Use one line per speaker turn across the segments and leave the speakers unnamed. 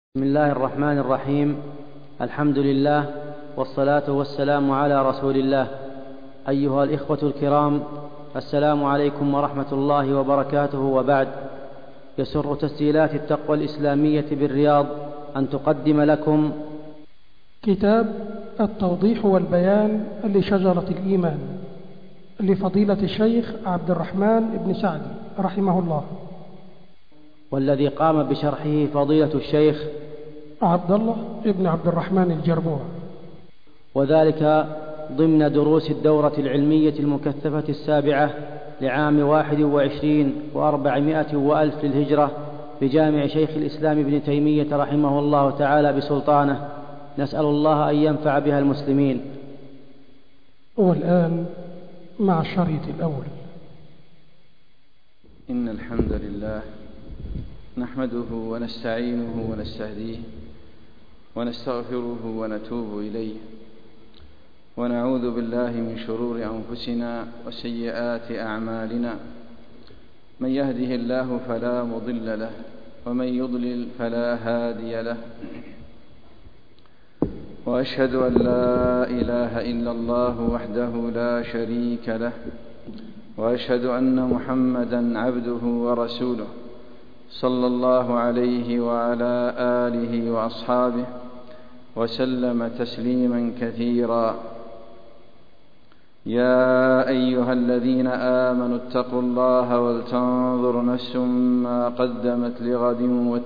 بسم الله الرحمن الرحيم. الحمد لله والصلاة والسلام على رسول الله. أيها الإخوة الكرام، السلام عليكم ورحمة الله وبركاته، وبعد. يسر تسجيلات التقوى الإسلامية بالرياض أن تقدم لكم
كتاب التوضيح والبيان لشجرة الإيمان لفضيلة الشيخ عبد الرحمن بن سعدي رحمه الله،
والذي قام بشرحه فضيلة الشيخ
عبد الله بن عبد الرحمن الجربوع،
وذلك ضمن دروس الدورة العلمية المكثفة السابعة لعام 21 و400 وألف للهجرة بجامع شيخ الإسلام ابن تيمية رحمه الله تعالى بسلطانه. نسأل الله أن ينفع بها المسلمين.
والآن مع الشريط الأول.
إن الحمد لله نحمده ونستعينه ونستهديه ونستغفره ونتوب إليه، ونعوذ بالله من شرور أنفسنا وسيئات أعمالنا. من يهده الله فلا مضل له، ومن يضلل فلا هادي له، وأشهد أن لا إله إلا الله وحده لا شريك له، وأشهد أن محمدا عبده ورسوله صلى الله عليه وعلى آله وأصحابه وسلم تسليما كثيرا. يا أيها الذين آمنوا اتقوا الله ولتنظر نفس ما قدمت لغد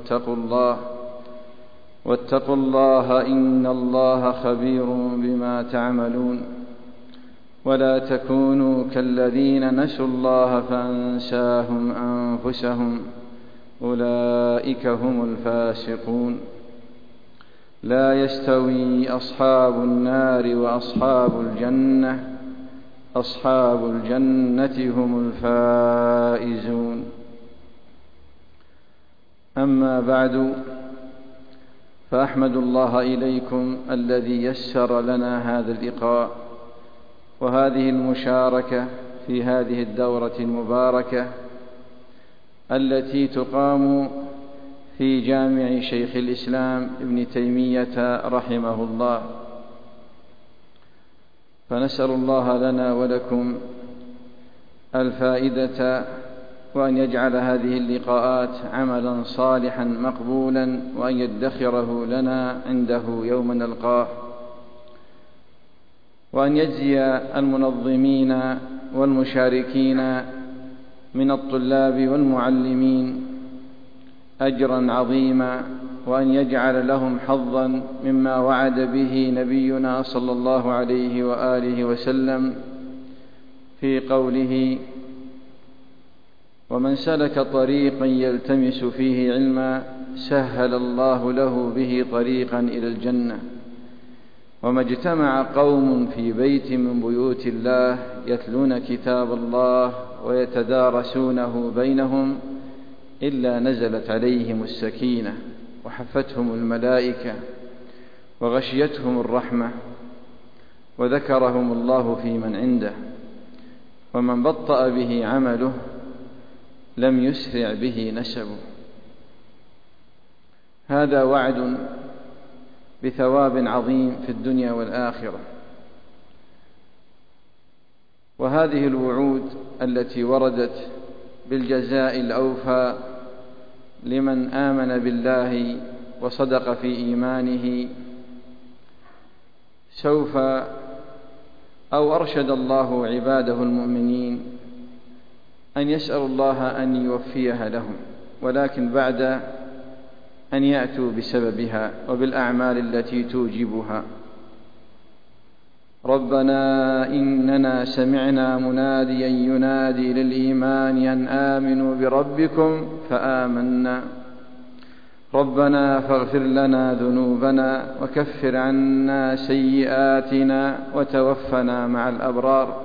واتقوا الله إن الله خبير بما تعملون. ولا تكونوا كالذين نسوا الله فأنساهم أنفسهم، أولئك هم الفاسقون. لا يستوي أصحاب النار وأصحاب الجنة، أصحاب الجنة هم الفائزون. أما بعد، فأحمد الله إليكم الذي يسر لنا هذا اللقاء وهذه المشاركة في هذه الدورة المباركة التي تقام في جامع شيخ الإسلام ابن تيمية رحمه الله. فنسأل الله لنا ولكم الفائدة، وأن يجعل هذه اللقاءات عملا صالحا مقبولا، وأن يدخره لنا عنده يوم نلقاه، وأن يجزي المنظمين والمشاركين من الطلاب والمعلمين أجرا عظيما، وأن يجعل لهم حظا مما وعد به نبينا صلى الله عليه وآله وسلم في قوله: ومن سلك طريقا يلتمس فيه علما سهل الله له به طريقا إلى الجنة. وما اجتمع قوم في بيت من بيوت الله يتلون كتاب الله ويتدارسونه بينهم إلا نزلت عليهم السكينة وحفتهم الملائكة وغشيتهم الرحمة وذكرهم الله في من عنده. ومن بطأ به عمله لم يسرع به نسبه. هذا وعد بثواب عظيم في الدنيا والآخرة. وهذه الوعود التي وردت بالجزاء الأوفى لمن آمن بالله وصدق في إيمانه سوف أرشد الله عباده المؤمنين أن يسألوا الله أن يوفيها لهم، ولكن بعد أن يأتوا بسببها وبالأعمال التي توجبها. ربنا إننا سمعنا مناديا ينادي للإيمان أن آمنوا بربكم فآمنا. ربنا فاغفر لنا ذنوبنا وكفر عنا سيئاتنا وتوفنا مع الأبرار.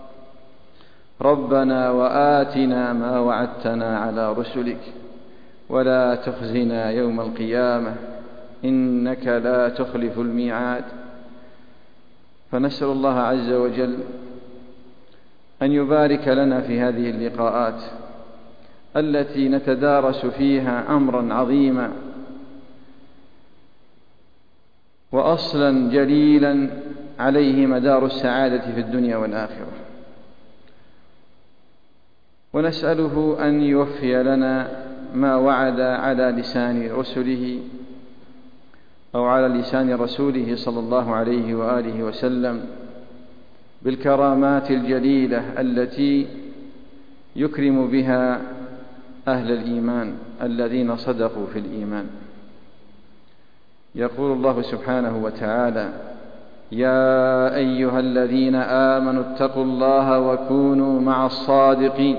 ربنا وآتنا ما وعدتنا على رسلك ولا تخزنا يوم القيامة إنك لا تخلف الميعاد. فنسأل الله عز وجل أن يبارك لنا في هذه اللقاءات التي نتدارس فيها أمرا عظيما وأصلا جليلا عليه مدار السعادة في الدنيا والآخرة. ونسأله أن يوفي لنا ما وعد على لسان رسله أو على لسان رسوله صلى الله عليه وآله وسلم بالكرامات الجليلة التي يكرم بها أهل الإيمان الذين صدقوا في الإيمان. يقول الله سبحانه وتعالى: يا أيها الذين آمنوا اتقوا الله وكونوا مع الصادقين.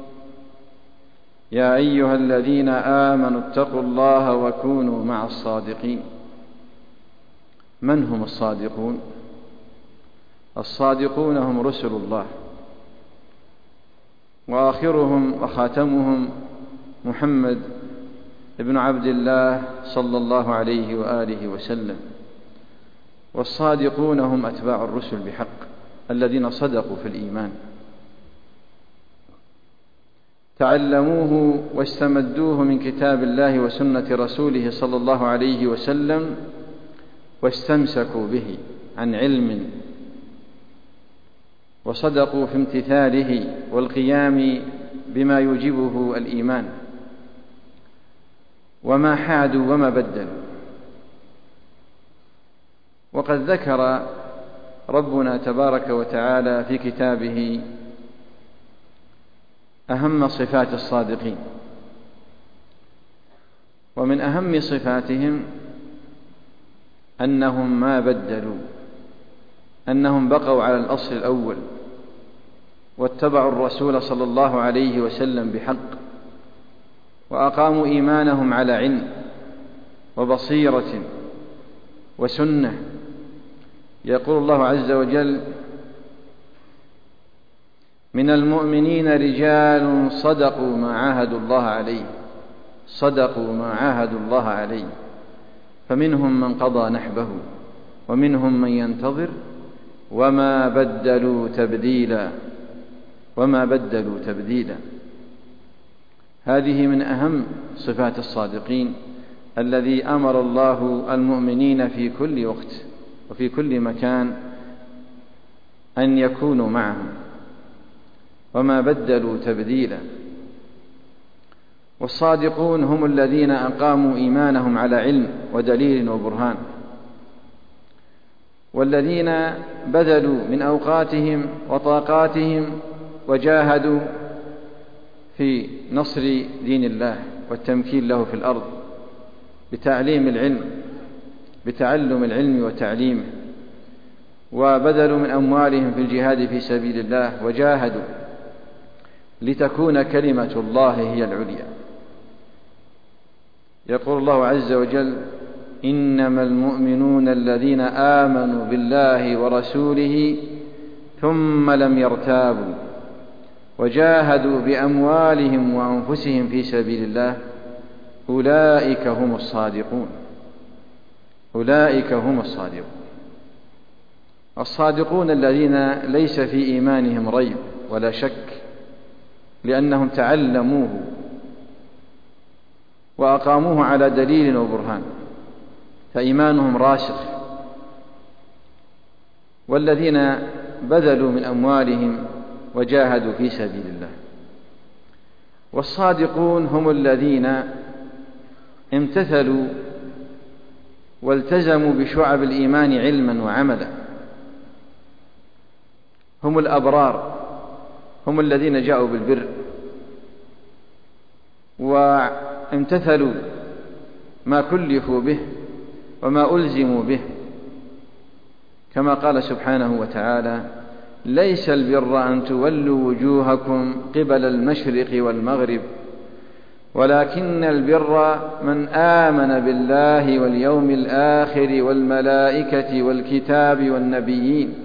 يا أيها الذين آمنوا اتقوا الله وكونوا مع الصادقين. من هم الصادقون؟ الصادقون هم رسل الله، وآخرهم وخاتمهم محمد ابن عبد الله صلى الله عليه وآله وسلم. والصادقون هم أتباع الرسل بحق الذين صدقوا في الإيمان، تعلموه واستمدوه من كتاب الله وسنة رسوله صلى الله عليه وسلم، واستمسكوا به عن علم، وصدقوا في امتثاله والقيام بما يوجبه الإيمان، وما حادوا وما بدلوا. وقد ذكر ربنا تبارك وتعالى في كتابه أهم صفات الصادقين، ومن أهم صفاتهم أنهم ما بدلوا، أنهم بقوا على الأصل الأول واتبعوا الرسول صلى الله عليه وسلم بحق، وأقاموا إيمانهم على علم وبصيرة وسنة. يقول الله عز وجل: من المؤمنين رجال صدقوا ما عاهدوا الله عليه، صدقوا ما عاهدوا الله عليه، فمنهم من قضى نحبه ومنهم من ينتظر وما بدلوا تبديلا، وما بدلوا تبديلا. هذه من أهم صفات الصادقين الذي أمر الله المؤمنين في كل وقت وفي كل مكان أن يكونوا معهم، وما بدلوا تبديلا. والصادقون هم الذين أقاموا إيمانهم على علم ودليل وبرهان، والذين بذلوا من أوقاتهم وطاقاتهم وجاهدوا في نصر دين الله والتمكين له في الأرض بتعليم العلم، بتعلم العلم وتعليمه، وبذلوا من أموالهم في الجهاد في سبيل الله، وجاهدوا لتكون كلمة الله هي العليا. يقول الله عز وجل: إنما المؤمنون الذين آمنوا بالله ورسوله ثم لم يرتابوا وجاهدوا بأموالهم وأنفسهم في سبيل الله أولئك هم الصادقون. أولئك هم الصادقون. الصادقون الذين ليس في إيمانهم ريب ولا شك، لأنهم تعلموه وأقاموه على دليل وبرهان، فإيمانهم راسخ. والذين بذلوا من أموالهم وجاهدوا في سبيل الله. والصادقون هم الذين امتثلوا والتزموا بشعب الإيمان علما وعملا، هم الأبرار، هم الذين جاءوا بالبر وامتثلوا ما كلفوا به وما ألزموا به، كما قال سبحانه وتعالى: ليس البر أن تولوا وجوهكم قبل المشرق والمغرب ولكن البر من آمن بالله واليوم الآخر والملائكة والكتاب والنبيين.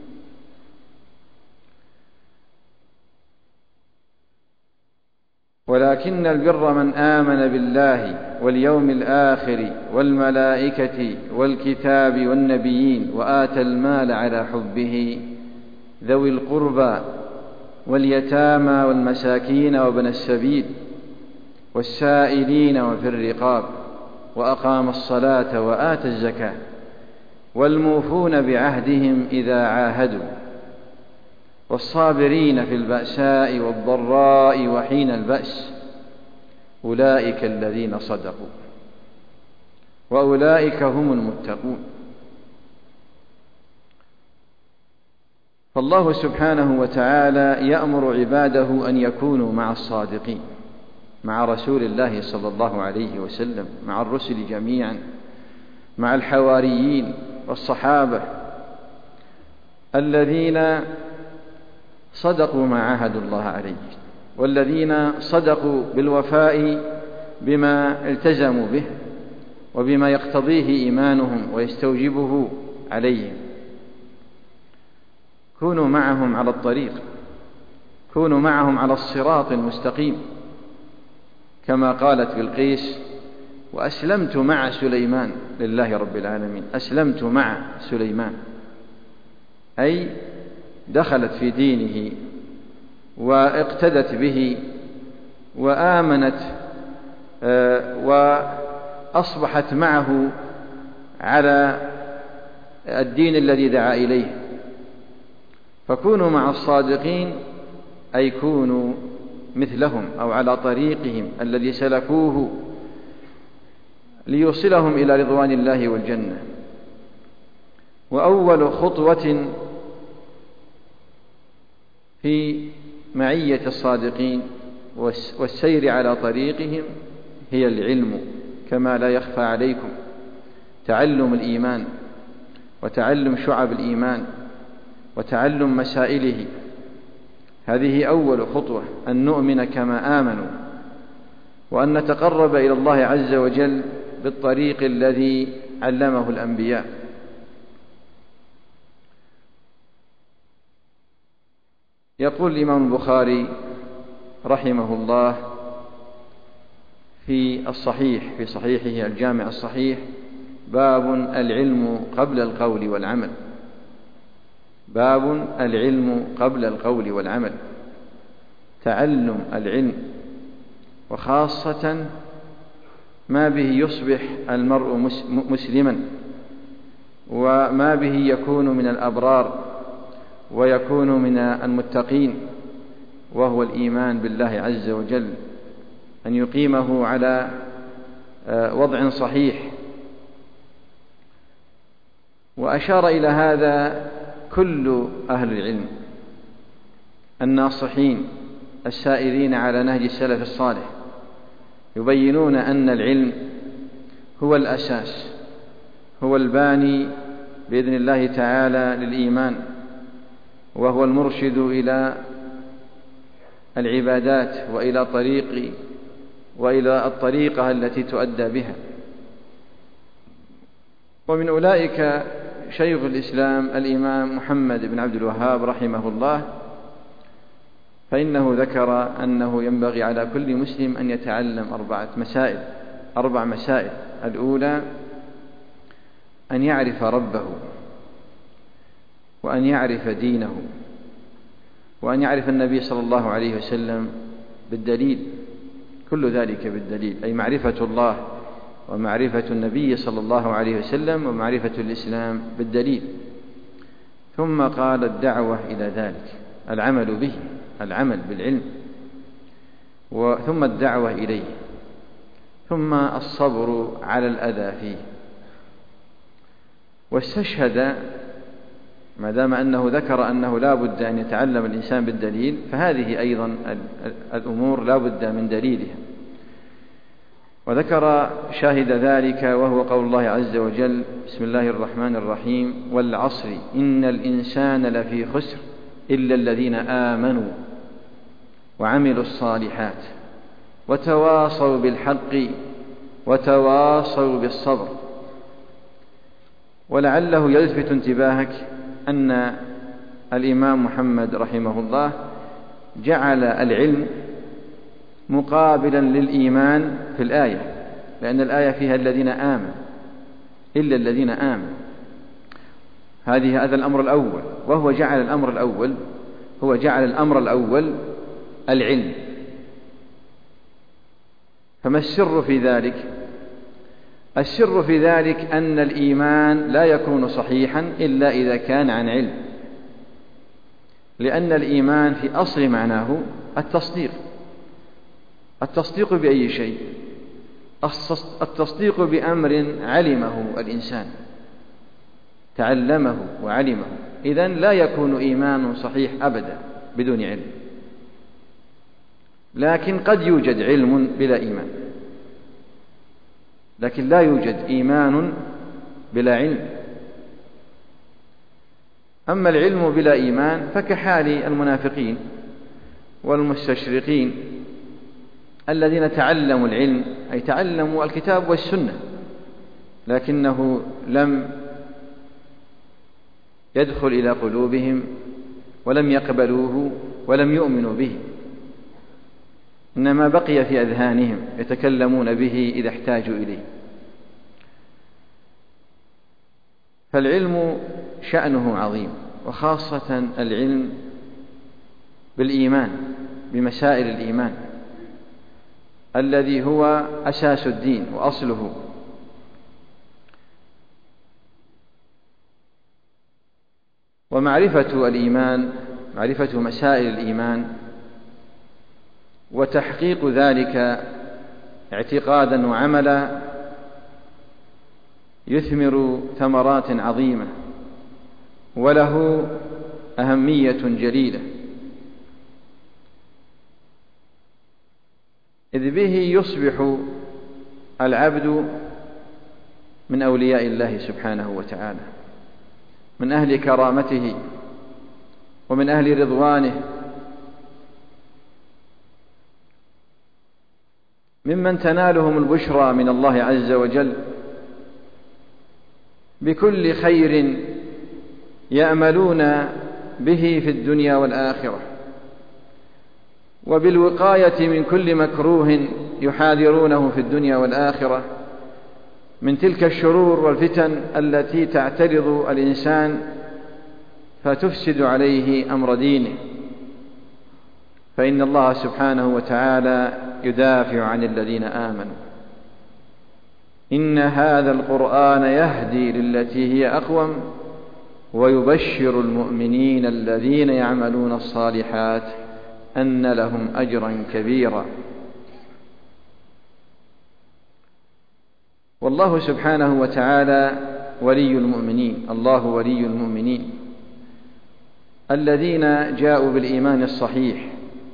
ولكن البر من آمن بالله واليوم الآخر والملائكة والكتاب والنبيين وآتى المال على حبه ذوي القربى واليتامى والمساكين وابن السبيل والسائلين وفي الرقاب وأقام الصلاة وآتى الزكاة. والموفون بعهدهم إذا عاهدوا والصابرين في البأساء والضراء وحين البأس أولئك الذين صدقوا وأولئك هم المتقون. فالله سبحانه وتعالى يأمر عباده أن يكونوا مع الصادقين، مع رسول الله صلى الله عليه وسلم، مع الرسل جميعا، مع الحواريين والصحابة الذين صدقوا ما عاهدوا الله عليه، والذين صدقوا بالوفاء بما التزموا به وبما يقتضيه إيمانهم ويستوجبه عليهم. كونوا معهم على الطريق، كونوا معهم على الصراط المستقيم، كما قالت بلقيس: وأسلمت مع سليمان لله رب العالمين. أسلمت مع سليمان، أي دخلت في دينه واقتدت به وآمنت وأصبحت معه على الدين الذي دعا إليه. فكونوا مع الصادقين أي كونوا مثلهم أو على طريقهم الذي سلكوه ليوصلهم إلى رضوان الله والجنة. وأول خطوة في معية الصادقين والسير على طريقهم هي العلم، كما لا يخفى عليكم، تعلم الإيمان وتعلم شعب الإيمان وتعلم مسائله. هذه أول خطوة، أن نؤمن كما آمنوا، وأن نتقرب إلى الله عز وجل بالطريق الذي علمه الأنبياء. يقول الإمام البخاري رحمه الله في الصحيح، في صحيحه الجامع الصحيح: باب العلم قبل القول والعمل. باب العلم قبل القول والعمل. تعلم العلم، وخاصة ما به يصبح المرء مسلما، وما به يكون من الأبرار ويكون من المتقين، وهو الإيمان بالله عز وجل، أن يقيمه على وضع صحيح. وأشار إلى هذا كل أهل العلم الناصحين السائرين على نهج السلف الصالح، يبينون أن العلم هو الأساس، هو الباني بإذن الله تعالى للإيمان، وهو المرشد إلى العبادات وإلى الطريقة التي تؤدى بها. ومن أولئك شيخ الإسلام الإمام محمد بن عبد الوهاب رحمه الله، فإنه ذكر أنه ينبغي على كل مسلم أن يتعلم أربع مسائل. الأولى أن يعرف ربه، وأن يعرف دينه، وأن يعرف النبي صلى الله عليه وسلم بالدليل، كل ذلك بالدليل، أي معرفة الله ومعرفة النبي صلى الله عليه وسلم ومعرفة الإسلام بالدليل. ثم قال الدعوة إلى ذلك، العمل به، العمل بالعلم، ثم الدعوة إليه، ثم الصبر على الأذى فيه. واستشهد، ما دام أنه ذكر أنه لا بد أن يتعلم الإنسان بالدليل، فهذه أيضا الأمور لا بد من دليلها. وذكر شاهد ذلك وهو قول الله عز وجل: بسم الله الرحمن الرحيم: والعصر إن الإنسان لفي خسر إلا الذين آمنوا وعملوا الصالحات وتواصوا بالحق وتواصوا بالصبر. ولعله يلفت انتباهك أن الإمام محمد رحمه الله جعل العلم مقابلا للإيمان في الآية، لأن الآية فيها الذين آمنوا، إلا الذين آمنوا. هذا الأمر الأول، وهو جعل الأمر الأول العلم. فما السر في ذلك؟ السر في ذلك أن الإيمان لا يكون صحيحا إلا إذا كان عن علم، لأن الإيمان في أصل معناه التصديق بأي شيء؟ التصديق بأمر علمه الإنسان، تعلمه وعلمه، إذن لا يكون إيمان صحيح أبدا بدون علم. لكن قد يوجد علم بلا إيمان، لكن لا يوجد إيمان بلا علم. أما العلم بلا إيمان فكحال المنافقين والمستشرقين الذين تعلموا العلم، أي تعلموا الكتاب والسنة، لكنه لم يدخل إلى قلوبهم ولم يقبلوه ولم يؤمنوا به، إنما بقي في أذهانهم يتكلمون به إذا احتاجوا إليه. فالعلم شأنه عظيم، وخاصة العلم بالإيمان، بمسائل الإيمان الذي هو أساس الدين وأصله. ومعرفة الإيمان، معرفة مسائل الإيمان وتحقيق ذلك اعتقادا وعملا يثمر ثمرات عظيمة، وله أهمية جليلة، إذ به يصبح العبد من أولياء الله سبحانه وتعالى، من أهل كرامته ومن أهل رضوانه، ممن تنالهم البشرى من الله عز وجل بكل خير يأملون به في الدنيا والآخرة، وبالوقاية من كل مكروه يحاذرونه في الدنيا والآخرة من تلك الشرور والفتن التي تعترض الإنسان فتفسد عليه أمر دينه. فإن الله سبحانه وتعالى يدافع عن الذين آمنوا: إن هذا القرآن يهدي للتي هي أقوم ويبشر المؤمنين الذين يعملون الصالحات أن لهم أجرا كبيرا. والله سبحانه وتعالى ولي المؤمنين، الله ولي المؤمنين الذين جاءوا بالإيمان الصحيح،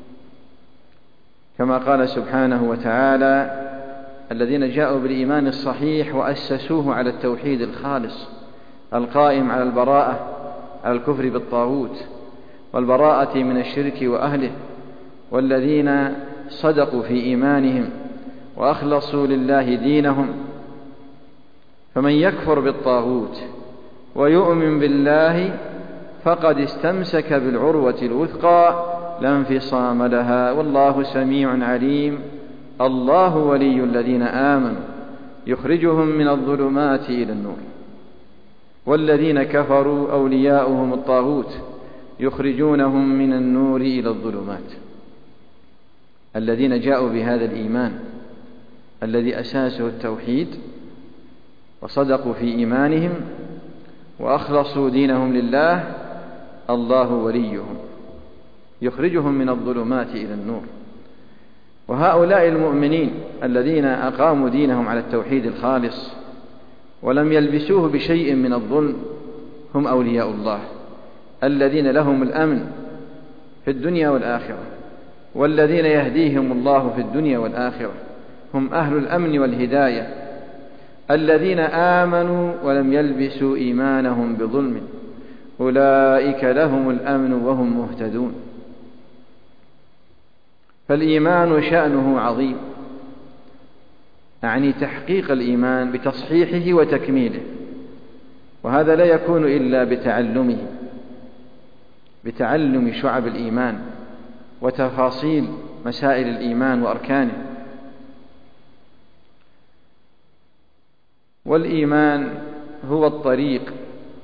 كما قال سبحانه وتعالى: الذين جاءوا بالإيمان الصحيح وأسسوه على التوحيد الخالص القائم على البراءة، على الكفر بالطاغوت والبراءة من الشرك وأهله، والذين صدقوا في إيمانهم وأخلصوا لله دينهم. فمن يكفر بالطاغوت ويؤمن بالله فقد استمسك بالعروة الوثقى لا انفصام لها، والله سميع عليم. الله ولي الذين آمنوا يخرجهم من الظلمات إلى النور، والذين كفروا أولياؤهم الطاغوت يخرجونهم من النور إلى الظلمات. الذين جاءوا بهذا الإيمان الذي أساسه التوحيد وصدقوا في إيمانهم وأخلصوا دينهم لله، الله وليهم يخرجهم من الظلمات إلى النور. وهؤلاء المؤمنين الذين أقاموا دينهم على التوحيد الخالص ولم يلبسوه بشيء من الظلم هم أولياء الله الذين لهم الأمن في الدنيا والآخرة، والذين يهديهم الله في الدنيا والآخرة هم أهل الأمن والهداية الذين آمنوا ولم يلبسوا إيمانهم بظلم، أولئك لهم الأمن وهم مهتدون. فالإيمان شأنه عظيم، يعني تحقيق الإيمان بتصحيحه وتكميله، وهذا لا يكون إلا بتعلمه، بتعلم شعب الإيمان وتفاصيل مسائل الإيمان وأركانه. والإيمان هو الطريق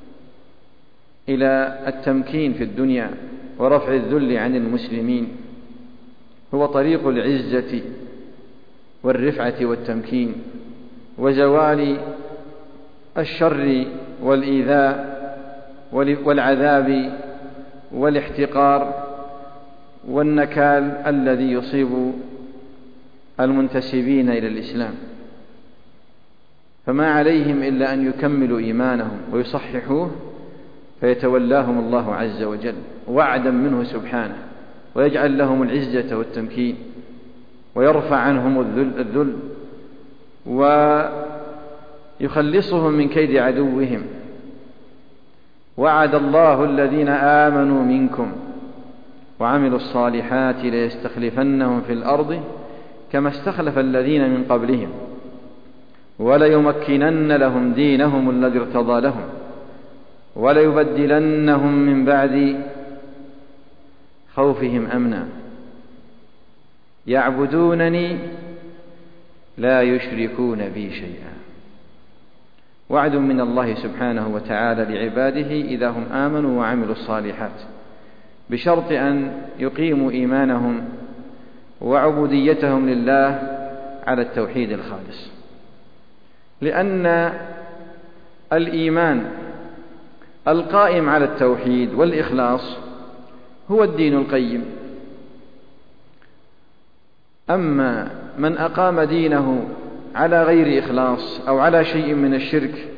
إلى التمكين في الدنيا ورفع الذل عن المسلمين، هو طريق العزة والرفعة والتمكين، وزوال الشر والإيذاء والعذاب والاحتقار والنكال الذي يصيب المنتسبين إلى الإسلام، فما عليهم إلا أن يكملوا إيمانهم ويصححوه فيتولاهم الله عز وجل وعدا منه سبحانه، ويجعل لهم العزة والتمكين، ويرفع عنهم الذل، ويخلصهم من كيد عدوهم. وعد الله الذين آمنوا منكم وعملوا الصالحات ليستخلفنهم في الأرض كما استخلف الذين من قبلهم وليمكنن لهم دينهم الذي ارتضى لهم وليبدلنهم من بعد خوفهم أمنا يعبدونني لا يشركون بي شيئا. وعد من الله سبحانه وتعالى لعباده إذا هم آمنوا وعملوا الصالحات، بشرط أن يقيموا إيمانهم وعبوديتهم لله على التوحيد الخالص، لأن الإيمان القائم على التوحيد والإخلاص هو الدين القيم. أما من أقام دينه على غير إخلاص أو على شيء من الشرك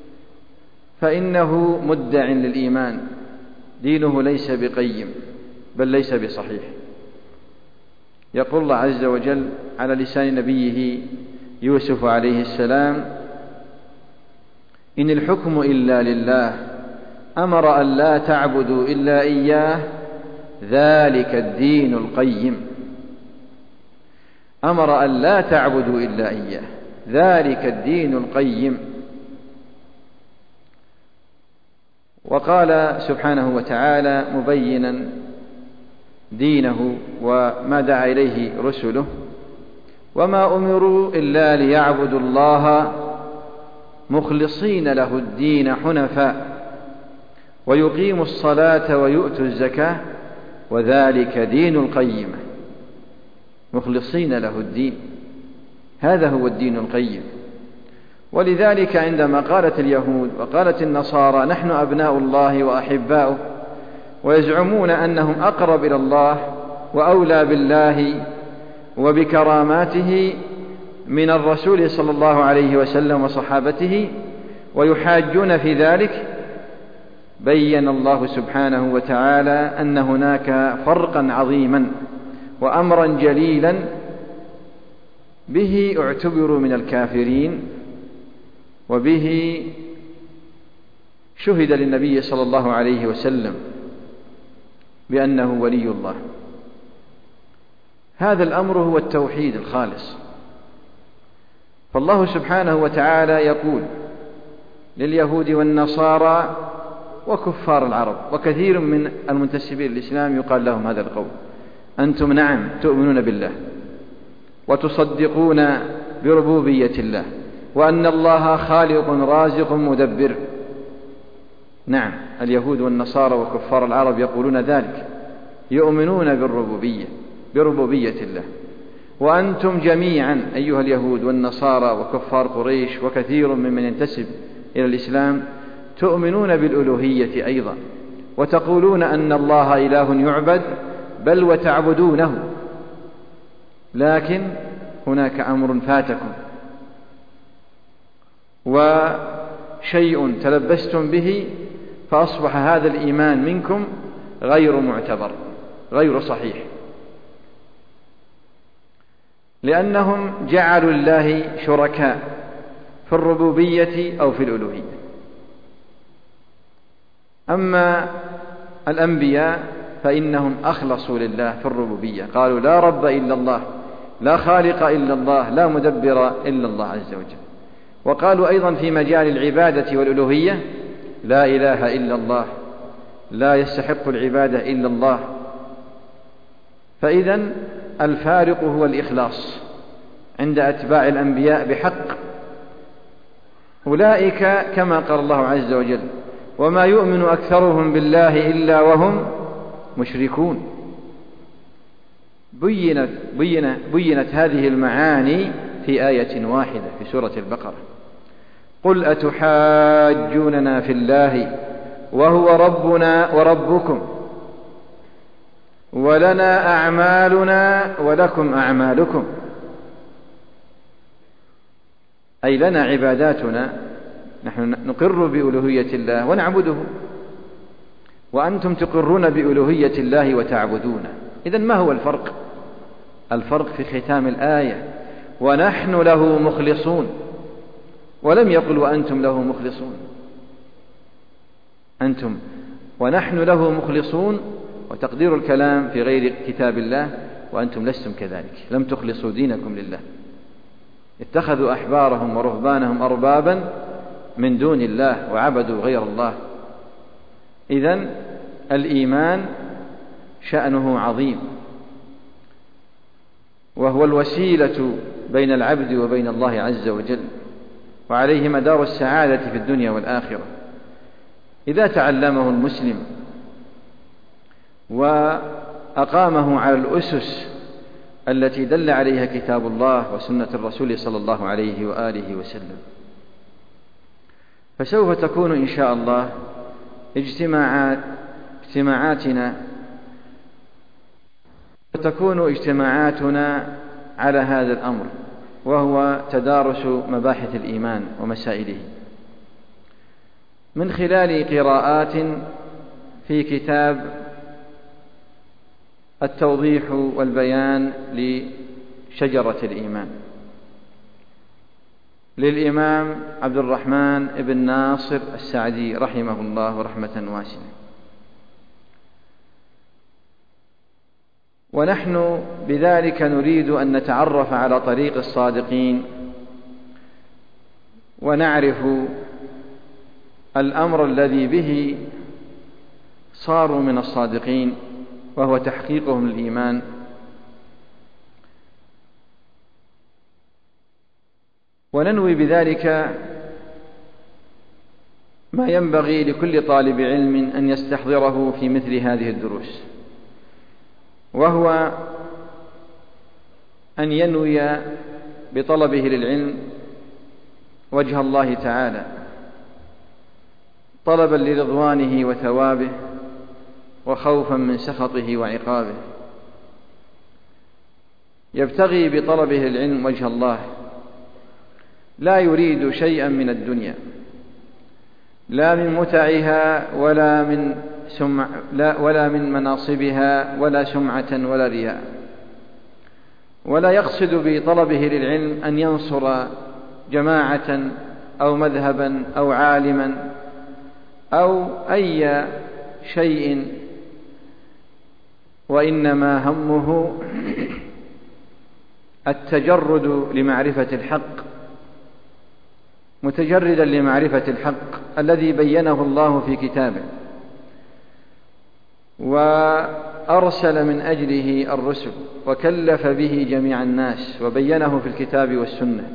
فإنه مدع للإيمان، دينه ليس بقيم بل ليس بصحيح. يقول الله عز وجل على لسان نبيه يوسف عليه السلام: إن الحكم إلا لله أمر أن لا تعبدوا إلا إياه ذلك الدين القيم. أمر أن لا تعبدوا إلا إياه ذلك الدين القيم. وقال سبحانه وتعالى مبينا دينه وما دعا إليه رسله: وما أمروا إلا ليعبدوا الله مخلصين له الدين حنفاء ويقيموا الصلاة ويؤتوا الزكاة وذلك دين القيمة. مخلصين له الدين، هذا هو الدين القيم. ولذلك عندما قالت اليهود وقالت النصارى نحن أبناء الله وأحباؤه، ويزعمون أنهم أقرب إلى الله وأولى بالله وبكراماته من الرسول صلى الله عليه وسلم وصحابته، ويحاجون في ذلك، بين الله سبحانه وتعالى أن هناك فرقا عظيما وأمرا جليلا به اعتبروا من الكافرين، وبه شهد للنبي صلى الله عليه وسلم بأنه ولي الله. هذا الأمر هو التوحيد الخالص. فالله سبحانه وتعالى يقول لليهود والنصارى وكفار العرب، وكثير من المنتسبين للإسلام يقال لهم هذا القول: أنتم نعم تؤمنون بالله وتصدقون بربوبية الله وأن الله خالق رازق مدبر. نعم، اليهود والنصارى وكفار العرب يقولون ذلك، يؤمنون بربوبية الله. وأنتم جميعا أيها اليهود والنصارى وكفار قريش وكثير ممن ينتسب إلى الإسلام تؤمنون بالألوهية أيضا، وتقولون أن الله إله يعبد، بل وتعبدونه، لكن هناك أمر فاتكم وشيء تلبستم به فأصبح هذا الإيمان منكم غير معتبر، غير صحيح، لأنهم جعلوا الله شركاء في الربوبية أو في الألوهية. أما الأنبياء فإنهم أخلصوا لله في الربوبية، قالوا لا رب إلا الله، لا خالق إلا الله، لا مدبر إلا الله عز وجل. وقالوا أيضا في مجال العبادة والألوهية: لا إله إلا الله، لا يستحق العبادة إلا الله. فإذن الفارق هو الإخلاص عند أتباع الأنبياء بحق. أولئك كما قال الله عز وجل: وما يؤمن أكثرهم بالله إلا وهم مشركون. بينت هذه المعاني في آية واحدة في سورة البقرة. قل أتحاجوننا في الله وهو ربنا وربكم ولنا أعمالنا ولكم أعمالكم، أي لنا عباداتنا، نحن نقر بألوهية الله ونعبده، وأنتم تقرون بألوهية الله وتعبدونه. إذن ما هو الفرق؟ الفرق في ختام الآية: ونحن له مخلصون، ولم يقل وأنتم له مخلصون. أنتم ونحن له مخلصون، وتقدير الكلام في غير كتاب الله: وأنتم لستم كذلك، لم تخلصوا دينكم لله، اتخذوا أحبارهم ورهبانهم أربابا من دون الله وعبدوا غير الله. إذن الإيمان شأنه عظيم، وهو الوسيلة بين العبد وبين الله عز وجل، وعليه مدار السعادة في الدنيا والآخرة. إذا تعلمه المسلم وأقامه على الأسس التي دل عليها كتاب الله وسنة الرسول صلى الله عليه وآله وسلم، فسوف تكون إن شاء الله اجتماعاتنا على هذا الأمر، وهو تدارس مباحث الإيمان ومسائله من خلال قراءات في كتاب التوضيح والبيان لشجرة الإيمان للإمام عبد الرحمن بن ناصر السعدي رحمه الله رحمة واسعة. ونحن بذلك نريد أن نتعرف على طريق الصادقين، ونعرف الأمر الذي به صاروا من الصادقين، وهو تحقيقهم الإيمان. وننوي بذلك ما ينبغي لكل طالب علم أن يستحضره في مثل هذه الدروس، وهو أن ينوي بطلبه للعلم وجه الله تعالى، طلبا لرضوانه وثوابه، وخوفا من سخطه وعقابه. يبتغي بطلبه للعلم وجه الله، لا يريد شيئا من الدنيا، لا من متعها ولا من مناصبها ولا سمعة ولا رياء، ولا يقصد بطلبه للعلم أن ينصر جماعة أو مذهبا أو عالما أو أي شيء، وإنما همه التجرد لمعرفة الحق، متجردا لمعرفة الحق الذي بينه الله في كتابه وأرسل من أجله الرسل وكلف به جميع الناس، وبينه في الكتاب والسنة.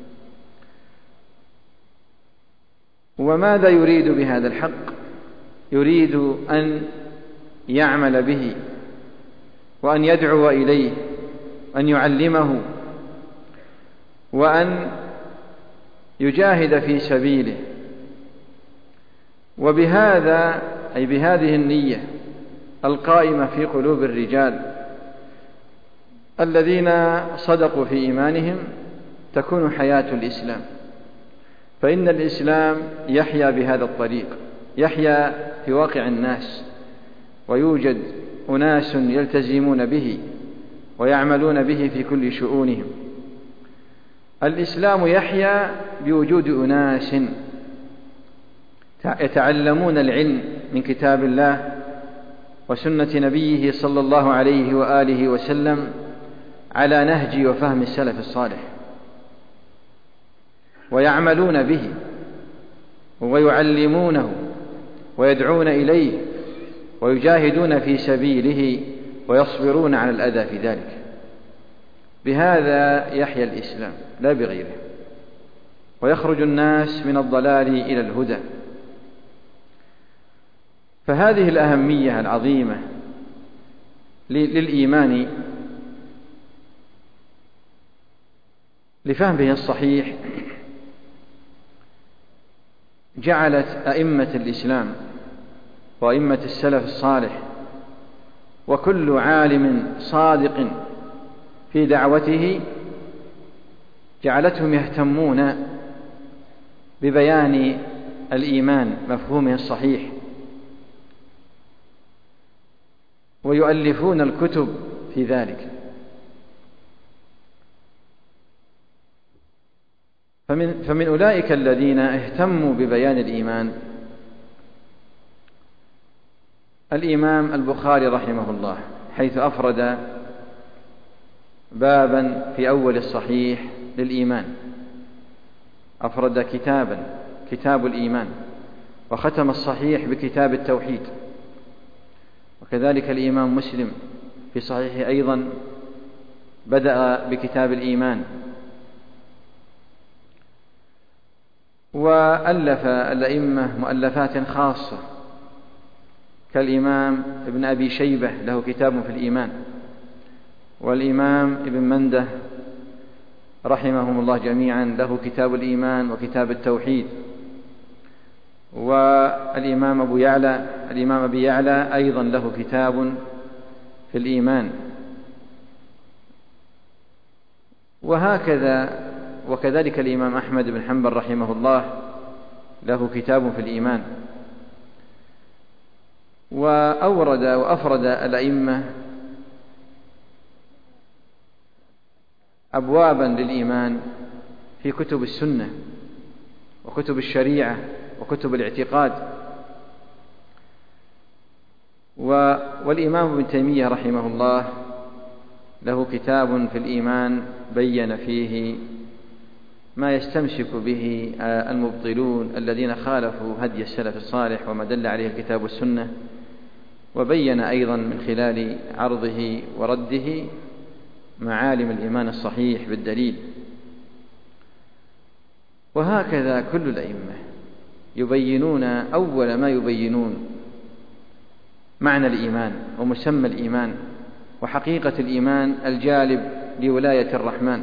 وماذا يريد بهذا الحق؟ يريد أن يعمل به، وأن يدعو إليه، وأن يعلمه، وأن يجاهد في سبيله. وبهذا أي بهذه النية القائمة في قلوب الرجال الذين صدقوا في إيمانهم تكون حياة الإسلام. فإن الإسلام يحيا بهذا الطريق، يحيا في واقع الناس، ويوجد أناس يلتزمون به ويعملون به في كل شؤونهم. الإسلام يحيا بوجود أناس يتعلمون العلم من كتاب الله وسنة نبيه صلى الله عليه وآله وسلم على نهج وفهم السلف الصالح، ويعملون به ويعلمونه ويدعون إليه ويجاهدون في سبيله ويصبرون على الأذى في ذلك. بهذا يحيا الإسلام لا بغيره، ويخرج الناس من الضلال إلى الهدى. فهذه الأهمية العظيمة للإيمان لفهمه الصحيح جعلت أئمة الإسلام وأئمة السلف الصالح وكل عالم صادق في دعوته جعلتهم يهتمون ببيان الإيمان مفهومه الصحيح، ويؤلفون الكتب في ذلك. فمن أولئك الذين اهتموا ببيان الإيمان الإمام البخاري رحمه الله، حيث أفرد بابا في أول الصحيح للإيمان، أفرد كتابا كتاب الإيمان، وختم الصحيح بكتاب التوحيد. وكذلك الإمام مسلم في صحيحه أيضا بدأ بكتاب الإيمان. وألف الأئمة مؤلفات خاصة كالإمام ابن أبي شيبة له كتاب في الإيمان، والإمام ابن منده رحمهم الله جميعا له كتاب الإيمان وكتاب التوحيد. والإمام أبي يعلى أيضا له كتاب في الإيمان. وكذلك الإمام أحمد بن حنبل رحمه الله له كتاب في الإيمان. وأفرد الأئمة أبوابا للإيمان في كتب السنة وكتب الشريعة وكتب الاعتقاد. والإمام ابن تيمية رحمه الله له كتاب في الإيمان بين فيه ما يستمسك به المبطلون الذين خالفوا هدي السلف الصالح وما دل عليه الكتاب والسنة، وبين أيضا من خلال عرضه ورده معالم الإيمان الصحيح بالدليل. وهكذا كل الأئمة يبينون أول ما يبينون معنى الإيمان ومسمى الإيمان وحقيقة الإيمان الجالب لولاية الرحمن.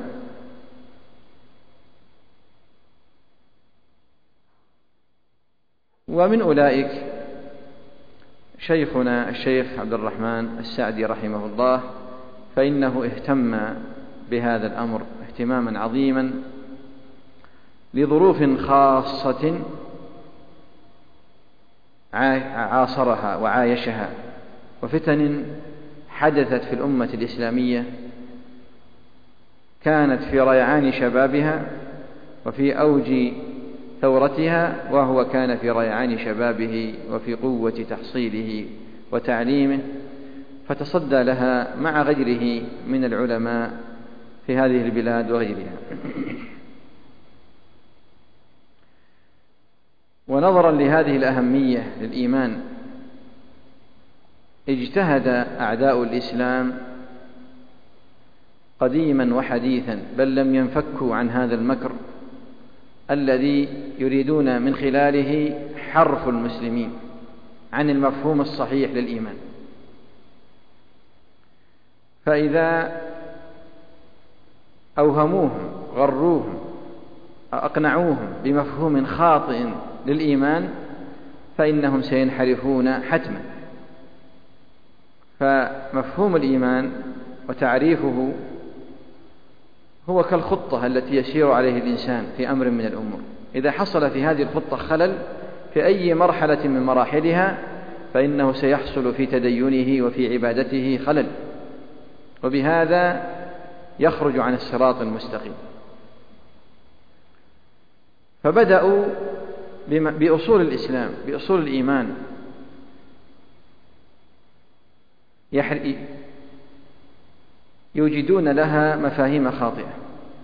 ومن أولئك شيخنا الشيخ عبد الرحمن السعدي رحمه الله، فإنه اهتم بهذا الأمر اهتماما عظيما لظروف خاصة عاصرها وعايشها، وفتن حدثت في الأمة الإسلامية كانت في ريعان شبابها وفي أوج ثورتها، وهو كان في ريعان شبابه وفي قوة تحصيله وتعليمه، فتصدى لها مع غيره من العلماء في هذه البلاد وغيرها. ونظرا لهذه الأهمية للإيمان اجتهد أعداء الإسلام قديما وحديثا، بل لم ينفكوا عن هذا المكر الذي يريدون من خلاله حرف المسلمين عن المفهوم الصحيح للإيمان. فإذا أوهموهم غروهم أقنعوهم بمفهوم خاطئ للإيمان فإنهم سينحرفون حتما. فمفهوم الإيمان وتعريفه هو كالخطة التي يسير عليه الإنسان في أمر من الأمور، إذا حصل في هذه الخطة خلل في أي مرحلة من مراحلها فإنه سيحصل في تدينه وفي عبادته خلل، وبهذا يخرج عن الصراط المستقيم. فبدأوا بأصول الإسلام، بأصول الإيمان، يوجدون لها مفاهيم خاطئة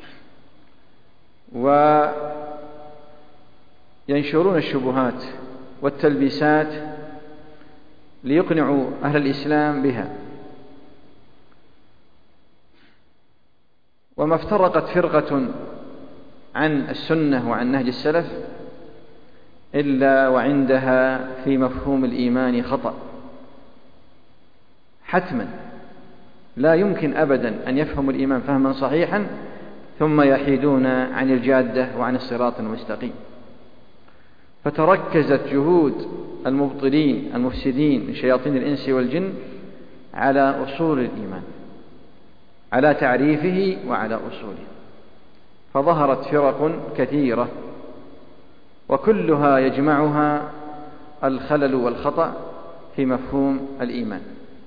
وينشرون الشبهات والتلبيسات ليقنعوا أهل الإسلام بها. وما افترقت فرقة عن السنة وعن نهج السلف إلا وعندها في مفهوم الإيمان خطأ حتما. لا يمكن أبدا أن يفهم الإيمان فهما صحيحا ثم يحيدون عن الجادة وعن الصراط المستقيم. فتركزت جهود المبطلين المفسدين من شياطين الإنس والجن على أصول الإيمان، على تعريفه وعلى أصوله، فظهرت فرق كثيرة وكلها يجمعها الخلل والخطأ في مفهوم الإيمان.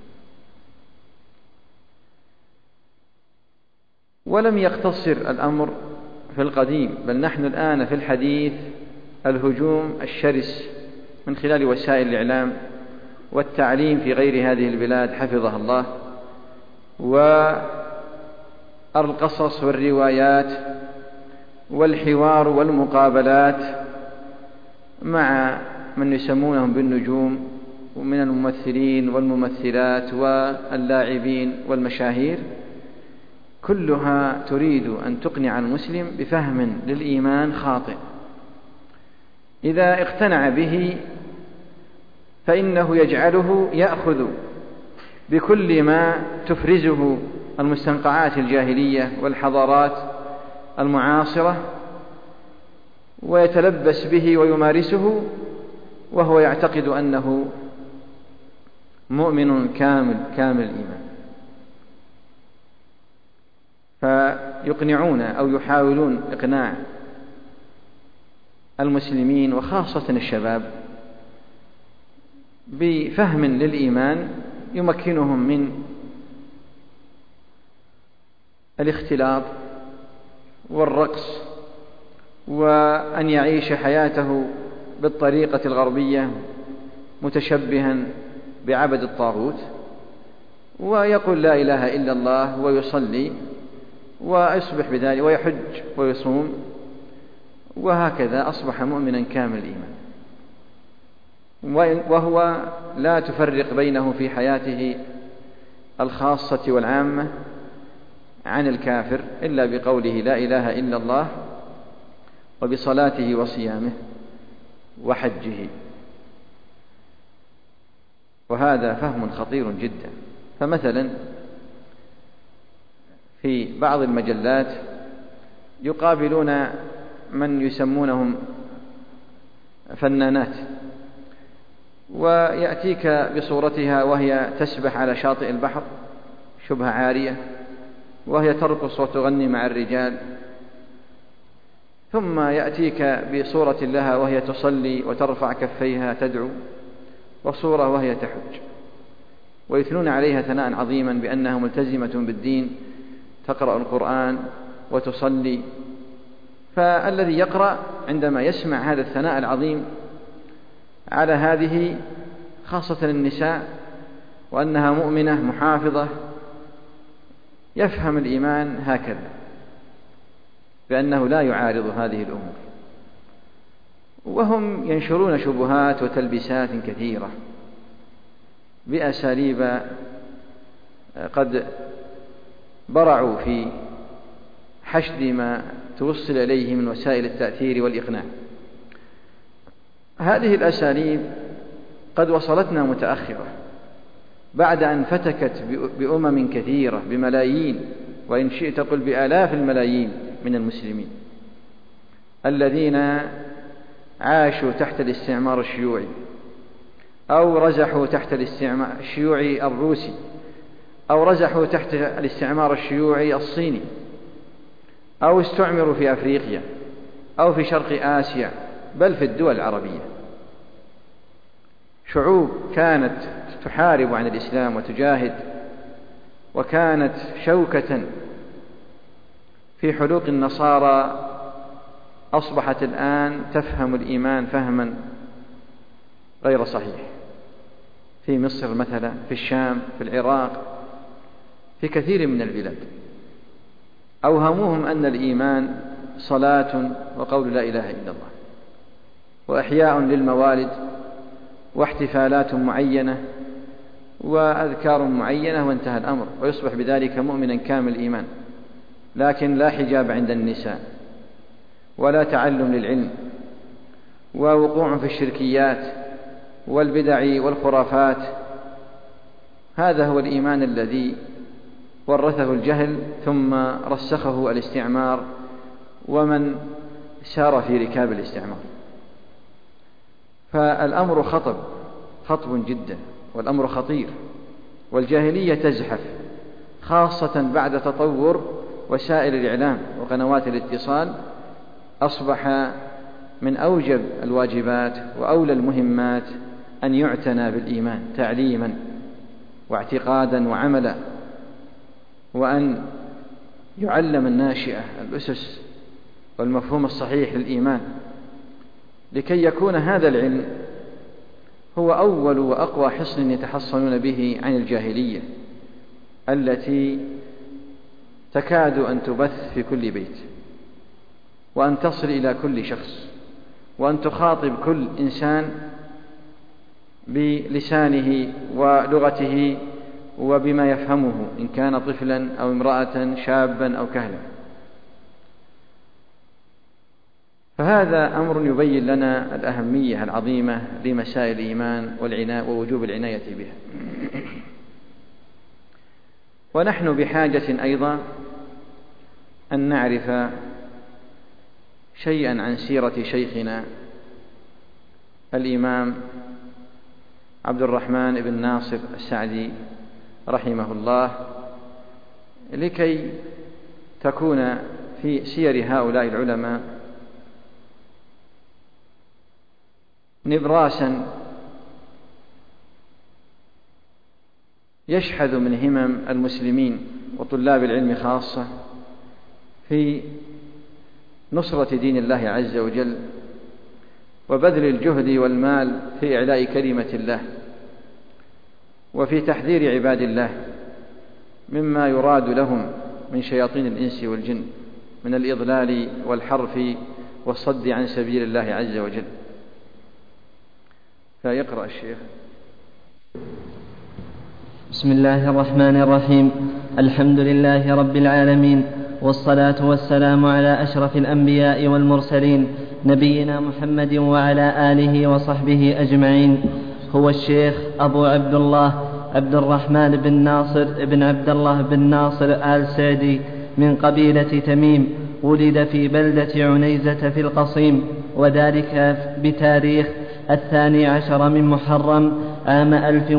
ولم يقتصر الأمر في القديم، بل نحن الآن في الحديث الهجوم الشرس من خلال وسائل الإعلام والتعليم في غير هذه البلاد حفظها الله، والقصص والروايات والحوار والمقابلات مع من يسمونهم بالنجوم ومن الممثلين والممثلات واللاعبين والمشاهير، كلها تريد أن تقنع المسلم بفهم للإيمان خاطئ. إذا اقتنع به فإنه يجعله يأخذ بكل ما تفرزه المستنقعات الجاهلية والحضارات المعاصرة ويتلبس به ويمارسه، وهو يعتقد أنه مؤمن كامل الإيمان. فيقنعون أو يحاولون إقناع المسلمين وخاصة الشباب بفهم للإيمان يمكنهم من الاختلاط والرقص، وأن يعيش حياته بالطريقة الغربية متشبها بعبد الطاغوت، ويقول لا إله إلا الله ويصلي ويصبح بذلك ويحج ويصوم، وهكذا أصبح مؤمنا كامل الإيمان، وهو لا تفرق بينه في حياته الخاصة والعامة عن الكافر إلا بقوله لا إله إلا الله وبصلاته وصيامه وحجه. وهذا فهم خطير جدا. فمثلا في بعض المجلات يقابلون من يسمونهم فنانات، ويأتيك بصورتها وهي تسبح على شاطئ البحر شبه عارية، وهي ترقص وتغني مع الرجال، ثم يأتيك بصورة لها وهي تصلي وترفع كفيها تدعو، وصورة وهي تحج، ويثنون عليها ثناء عظيما بأنها ملتزمة بالدين، تقرأ القرآن وتصلي. فالذي يقرأ عندما يسمع هذا الثناء العظيم على هذه خاصة النساء وأنها مؤمنة محافظة يفهم الإيمان هكذا، بأنه لا يعارض هذه الأمور. وهم ينشرون شبهات وتلبيسات كثيرة بأساليب قد برعوا في حشد ما توصل إليه من وسائل التأثير والإقناع. هذه الأساليب قد وصلتنا متأخرة بعد أن فتكت بأمم كثيرة بملايين، وإن شئت قل بآلاف الملايين من المسلمين الذين عاشوا تحت الاستعمار الشيوعي، أو رزحوا تحت الاستعمار الشيوعي الروسي، أو رزحوا تحت الاستعمار الشيوعي الصيني، أو استعمروا في أفريقيا أو في شرق آسيا، بل في الدول العربية. شعوب كانت تحارب عن الإسلام وتجاهد، وكانت شوكة في حلوق النصارى، أصبحت الآن تفهم الإيمان فهما غير صحيح. في مصر مثلا، في الشام، في العراق، في كثير من البلاد أوهموهم أن الإيمان صلاة وقول لا إله إلا الله وإحياء للموالد واحتفالات معينة وأذكار معينة، وانتهى الأمر، ويصبح بذلك مؤمنا كامل الإيمان. لكن لا حجاب عند النساء، ولا تعلم للعلم، ووقوع في الشركيات والبدع والخرافات. هذا هو الإيمان الذي ورثه الجهل ثم رسخه الاستعمار ومن سار في ركاب الاستعمار. فالأمر خطب جدا، والأمر خطير، والجاهلية تزحف، خاصة بعد تطور وسائل الإعلام وقنوات الاتصال. أصبح من أوجب الواجبات وأولى المهمات أن يعتنى بالإيمان تعليما واعتقادا وعملا، وأن يعلم الناشئة الأسس والمفهوم الصحيح للإيمان، لكي يكون هذا العلم هو أول وأقوى حصن يتحصنون به عن الجاهلية التي تكاد أن تبث في كل بيت، وأن تصل إلى كل شخص، وأن تخاطب كل إنسان بلسانه ولغته وبما يفهمه، إن كان طفلا أو امرأة، شابا أو كهلا. فهذا أمر يبين لنا الأهمية العظيمة لمسائل الإيمان ووجوب العناية بها. ونحن بحاجة أيضا أن نعرف شيئا عن سيرة شيخنا الإمام عبد الرحمن بن ناصر السعدي رحمه الله، لكي تكون في سير هؤلاء العلماء نبراسا يشحذ من همم المسلمين وطلاب العلم خاصة في نصرة دين الله عز وجل، وبذل الجهد والمال في إعلاء كلمة الله، وفي تحذير عباد الله مما يراد لهم من شياطين الإنس والجن من الإضلال والحرف والصد عن سبيل الله عز وجل. فيقرأ الشيخ.
بسم الله الرحمن الرحيم. الحمد لله رب العالمين، والصلاة والسلام على أشرف الأنبياء والمرسلين، نبينا محمد وعلى آله وصحبه أجمعين. هو الشيخ أبو عبد الله عبد الرحمن بن ناصر بن عبد الله بن ناصر آل سعدي من قبيلة تميم، ولد في بلدة عنيزة في القصيم، وذلك بتاريخ 12 من محرم عام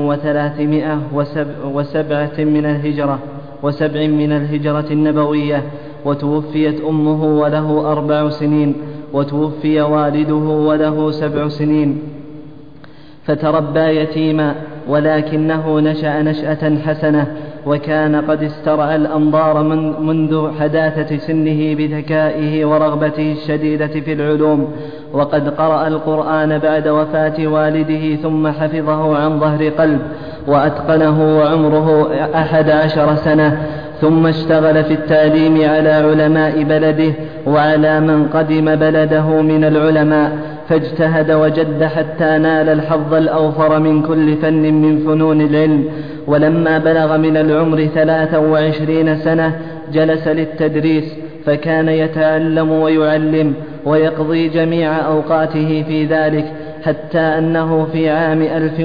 1307 من الهجرة النبوية، وتوفيت أمه وله 4 سنين، وتوفي والده وله 7 سنين، فتربى يتيما، ولكنه نشأ نشأة حسنة، وكان قد استرعى الأنظار منذ حداثة سنه بذكائه ورغبته الشديدة في العلوم، وقد قرأ القرآن بعد وفاة والده ثم حفظه عن ظهر قلب وأتقنه وعمره 11 سنة، ثم اشتغل في التعليم على علماء بلده وعلى من قدم بلده من العلماء، فاجتهد وجد حتى نال الحظ الأوفر من كل فن من فنون العلم. ولما بلغ من العمر 23 سنة جلس للتدريس، فكان يتعلم ويعلم ويقضي جميع أوقاته في ذلك، حتى أنه في عام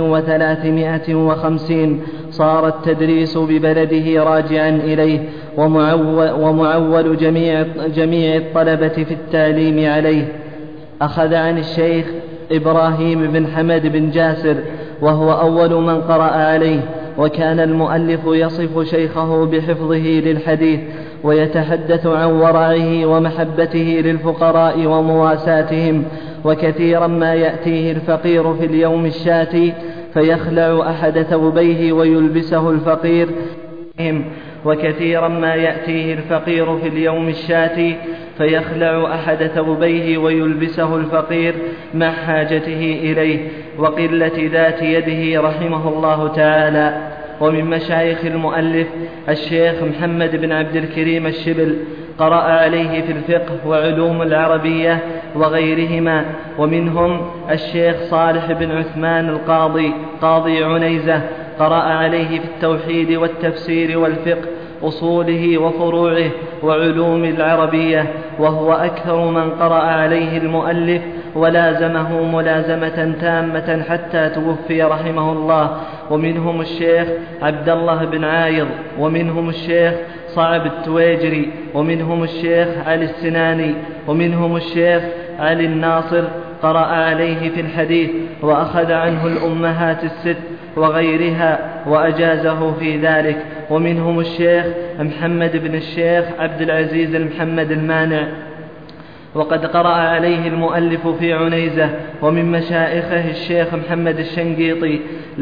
1350 صار التدريس ببلده راجعا إليه، ومعول جميع الطلبة في التعليم عليه. أخذ عن الشيخ إبراهيم بن حمد بن جاسر، وهو أول من قرأ عليه، وكان المؤلف يصف شيخه بحفظه للحديث، ويتحدث عن ورعه ومحبته للفقراء ومواساتهم. وكثيرا ما يأتيه الفقير في اليوم الشاتي فيخلع أحد ثوبيه ويلبسه الفقير وكثيرا ما يأتيه الفقير في اليوم الشاتي فيخلع أحد ثوبيه ويلبسه الفقير مع حاجته إليه وقلة ذات يده رحمه الله تعالى. ومن مشايخ المؤلف الشيخ محمد بن عبد الكريم الشبل، قرأ عليه في الفقه وعلوم العربية وغيرهما. ومنهم الشيخ صالح بن عثمان القاضي قاضي عنيزة، قرأ عليه في التوحيد والتفسير والفقه، أصوله وفروعه وعلوم العربية، وهو أكثر من قرأ عليه المؤلف ولازمه ملازمة تامة حتى توفي رحمه الله. ومنهم الشيخ عبد الله بن عايض، ومنهم الشيخ صعب التويجري، ومنهم الشيخ علي السناني، ومنهم الشيخ علي الناصر قرأ عليه في الحديث وأخذ عنه الأمهات الست وغيرها وأجازه في ذلك. ومنهم الشيخ محمد بن الشيخ عبد العزيز المحمد المانع، وقد قرأ عليه المؤلف في عنيزة. ومن مشائخه الشيخ محمد الشنقيطي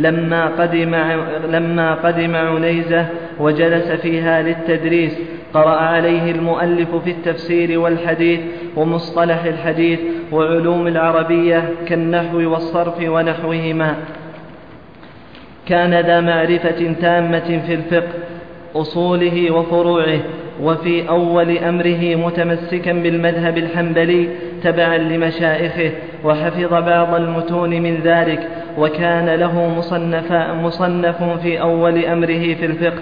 لما قدم عنيزة وجلس فيها للتدريس قرأ عليه المؤلف في التفسير والحديث ومصطلح الحديث وعلوم العربية كالنحو والصرف ونحوهما. كان ذا معرفة تامة في الفقه أصوله وفروعه، وفي أول أمره متمسكا بالمذهب الحنبلي تبعا لمشائخه، وحفظ بعض المتون من ذلك. وكان له مصنف في أول أمره في الفقه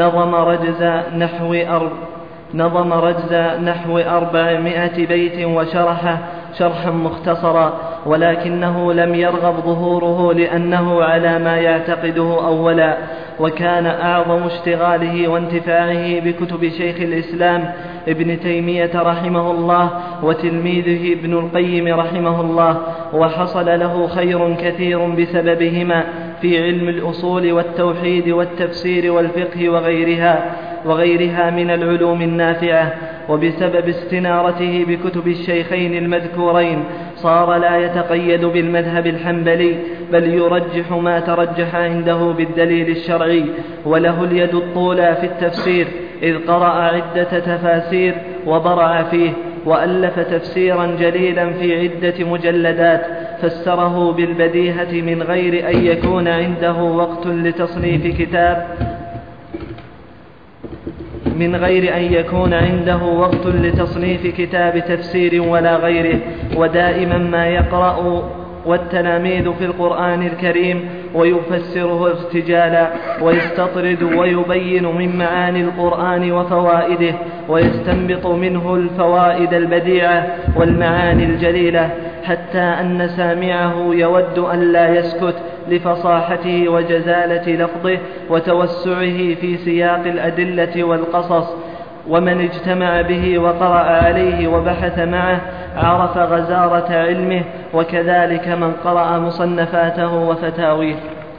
نظم رجز نحو 400 بيت وشرحه شرحا مختصرا، ولكنه لم يرغب ظهوره لأنه على ما يعتقده أولا. وكان أعظم اشتغاله وانتفاعه بكتب شيخ الإسلام ابن تيمية رحمه الله وتلميذه ابن القيم رحمه الله، وحصل له خير كثير بسببهما في علم الأصول والتوحيد والتفسير والفقه وغيرها من العلوم النافعة. وبسبب استنارته بكتب الشيخين المذكورين صار لا يتقيد بالمذهب الحنبلي، بل يرجح ما ترجح عنده بالدليل الشرعي. وله اليد الطولى في التفسير، إذ قرأ عدة تفاسير وبرع فيه، وألف تفسيرا جليلا في عدة مجلدات فسره بالبديهة من غير أن يكون عنده وقت لتصنيف كتاب تفسير ولا غيره. ودائما ما يقرأ والتلاميذ في القرآن الكريم ويفسره ارتجالا، ويستطرد ويبين من معاني القرآن وفوائده، ويستنبط منه الفوائد البديعة والمعاني الجليلة، حتى أن سامعه يود أن لا يسكت لفصاحته وجزالة لفظه وتوسعه في سياق الأدلة والقصص. ومن اجتمع به وقرأ عليه وبحث معه عرف غزارة علمه، وكذلك من قرأ مصنفاته وفتاويه.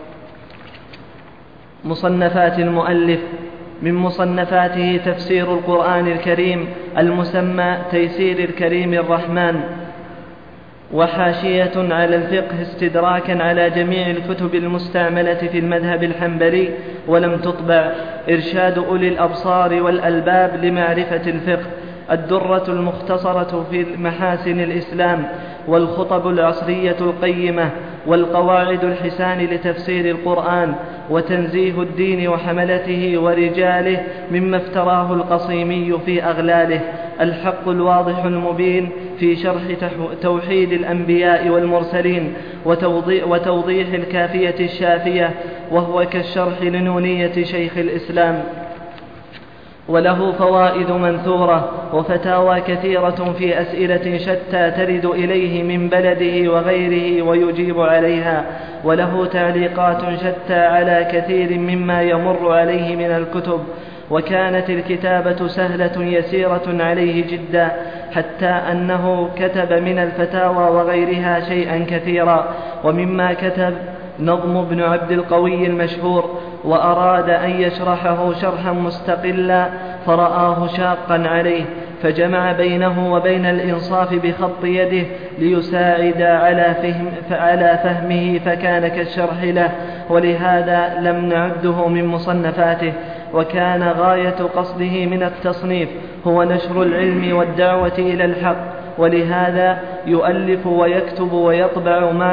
مصنفات المؤلف: من مصنفاته تفسير القرآن الكريم المسمى تيسير الكريم الرحمن، وحاشية على الفقه استدراكا على جميع الكتب المستعملة في المذهب الحنبلي ولم تطبع، إرشاد أولي الأبصار والألباب لمعرفة الفقه، الدرة المختصرة في محاسن الإسلام، والخطب العصرية القيمة، والقواعد الحسان لتفسير القرآن، وتنزيه الدين وحملته ورجاله مما افتراه القصيمي في أغلاله، الحق الواضح المبين في شرح توحيد الأنبياء والمرسلين، وتوضيح الكافية الشافية، وهو كالشرح لنونية شيخ الإسلام. وله فوائد منثورة وفتاوى كثيرة في أسئلة شتى ترد إليه من بلده وغيره ويجيب عليها، وله تعليقات شتى على كثير مما يمر عليه من الكتب. وكانت الكتابة سهلة يسيرة عليه جدا، حتى أنه كتب من الفتاوى وغيرها شيئا كثيرا. ومما كتب نظم ابن عبد القوي المشهور، وأراد أن يشرحه شرحا مستقلا فرآه شاقا عليه، فجمع بينه وبين الإنصاف بخط يده ليساعد على فهمه، فكان كالشرح له، ولهذا لم نعده من مصنفاته. وكان غاية قصده من التصنيف هو نشر العلم والدعوة إلى الحق، ولهذا يؤلف ويكتب ويطبع ما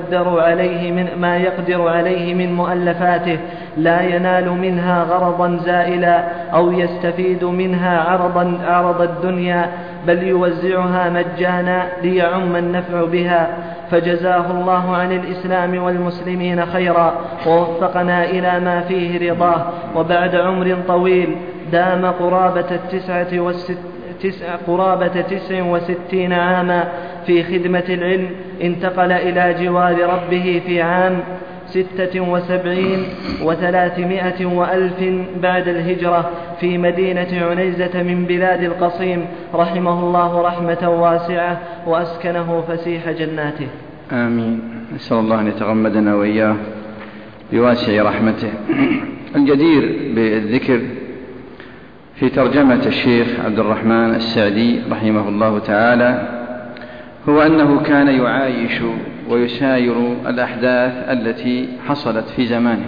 يقدر عليه من مؤلفاته، لا ينال منها غرضا زائلا أو يستفيد منها عرض الدنيا، بل يوزعها مجانا ليعم النفع بها. فجزاه الله عن الإسلام والمسلمين خيرا، ووفقنا إلى ما فيه رضاه. وبعد عمر طويل دام قرابة قرابة 69 عاما في خدمة العلم، انتقل إلى جوار ربه في عام 76 و300 وألف بعد الهجرة في مدينة عنيزة من بلاد القصيم، رحمه الله رحمة واسعة وأسكنه فسيح جناته.
آمين. نسأل الله أن يتغمدنا وإياه بواسع رحمته. الجدير بالذكر في ترجمة الشيخ عبد الرحمن السعدي رحمه الله تعالى هو أنه كان يعايش ويساير الأحداث التي حصلت في زمانه،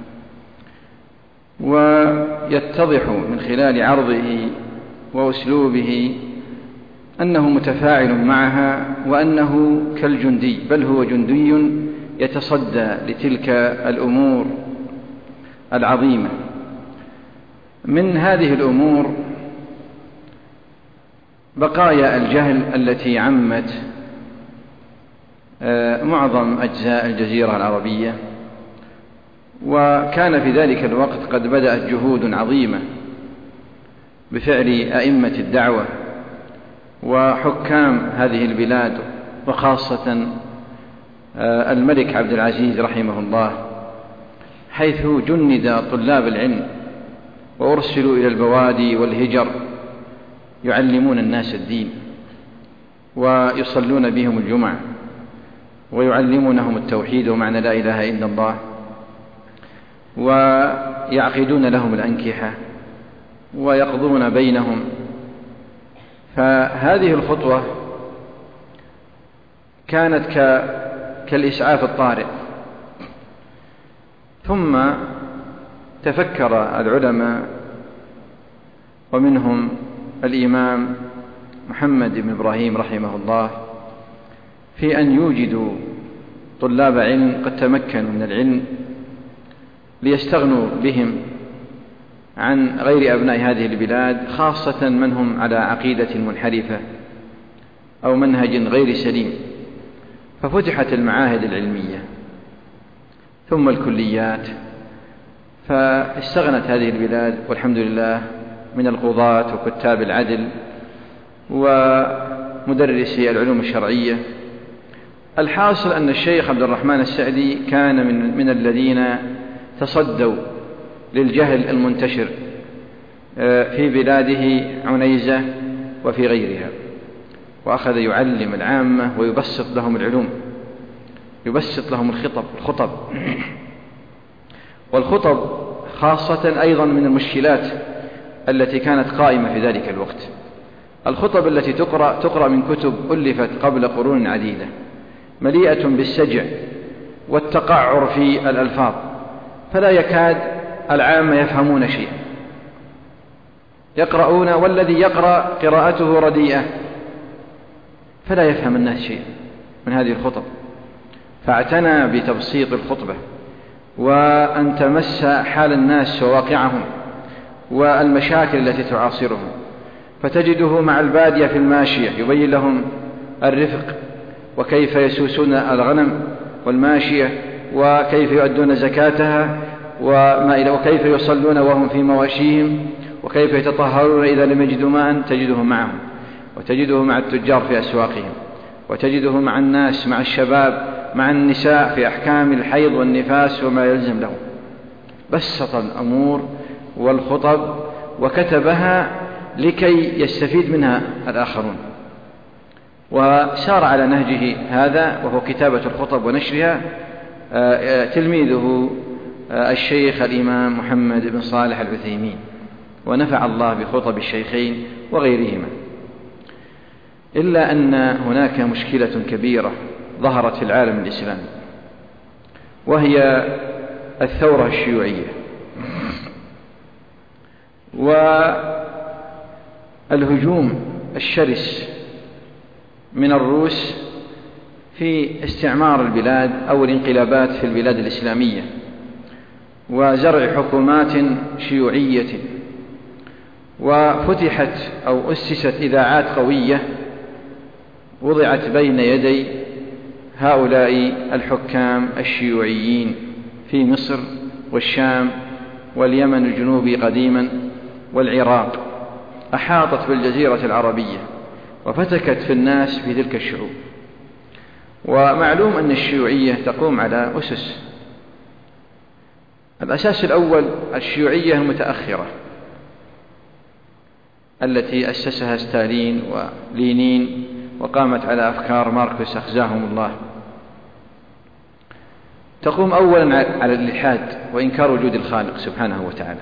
ويتضح من خلال عرضه وأسلوبه أنه متفاعل معها، وأنه كالجندي، بل هو جندي يتصدى لتلك الأمور العظيمة. من هذه الأمور بقايا الجهل التي عمت معظم أجزاء الجزيرة العربية، وكان في ذلك الوقت قد بدأت جهود عظيمة بفعل أئمة الدعوة وحكام هذه البلاد، وخاصة الملك عبد العزيز رحمه الله، حيث جند طلاب العلم وأرسلوا إلى البوادي والهجر يعلمون الناس الدين ويصلون بهم الجمعة ويعلمونهم التوحيد ومعنى لا إله إلا الله، ويعقدون لهم الأنكحة ويقضون بينهم. فهذه الخطوة كانت كالإسعاف الطارئ. ثم تفكر العلماء ومنهم الإمام محمد بن إبراهيم رحمه الله في أن يوجدوا طلاب علم قد تمكنوا من العلم ليستغنوا بهم عن غير أبناء هذه البلاد، خاصة من هم على عقيدة منحرفة أو منهج غير سليم. ففتحت المعاهد العلمية ثم الكليات، فاستغنت هذه البلاد والحمد لله من القضاة وكتاب العدل ومدرسي العلوم الشرعية. الحاصل أن الشيخ عبد الرحمن السعدي كان من الذين تصدوا للجهل المنتشر في بلاده عنيزة وفي غيرها، وأخذ يعلم العامة ويبسط لهم العلوم، يبسط لهم الخطب والخطب خاصة أيضا من المشكلات التي كانت قائمة في ذلك الوقت. الخطب التي تقرأ من كتب ألفت قبل قرون عديدة، مليئة بالسجع والتقعر في الألفاظ، فلا يكاد العامة يفهمون شيئا، يقرؤون والذي يقرأ قراءته رديئة، فلا يفهم الناس شيئا من هذه الخطب. فاعتنى بتبسيط الخطبة وأن تمس حال الناس وواقعهم والمشاكل التي تعاصرهم، فتجده مع البادية في الماشية يبين لهم الرفق وكيف يسوسون الغنم والماشية وكيف يؤدون زكاتها وكيف يصلون وهم في مواشيهم وكيف يتطهرون إذا لم يجدوا ماء، تجده معهم، وتجده مع التجار في أسواقهم، وتجده مع الناس، مع الشباب، مع النساء في أحكام الحيض والنفاس وما يلزم لهم. بسط الأمور والخطب وكتبها لكي يستفيد منها الآخرون، وسار على نهجه هذا وهو كتابة الخطب ونشرها تلميذه الشيخ الإمام محمد بن صالح العثيمين، ونفع الله بخطب الشيخين وغيرهما. إلا أن هناك مشكلة كبيرة ظهرت في العالم الإسلامي، وهي الثورة الشيوعية والهجوم الشرس من الروس في استعمار البلاد أو الانقلابات في البلاد الإسلامية وزرع حكومات شيوعية، وفتحت أو أسست إذاعات قوية وضعت بين يدي هؤلاء الحكام الشيوعيين في مصر والشام واليمن الجنوبي قديما والعراق، أحاطت بالجزيرة العربية وفتكت في الناس في تلك الشعوب. ومعلوم أن الشيوعية تقوم على أسس. الأساس الأول الشيوعية المتأخرة التي أسسها ستالين ولينين وقامت على أفكار ماركس أخزاهم الله. تقوم أولا على الإلحاد وإنكار وجود الخالق سبحانه وتعالى،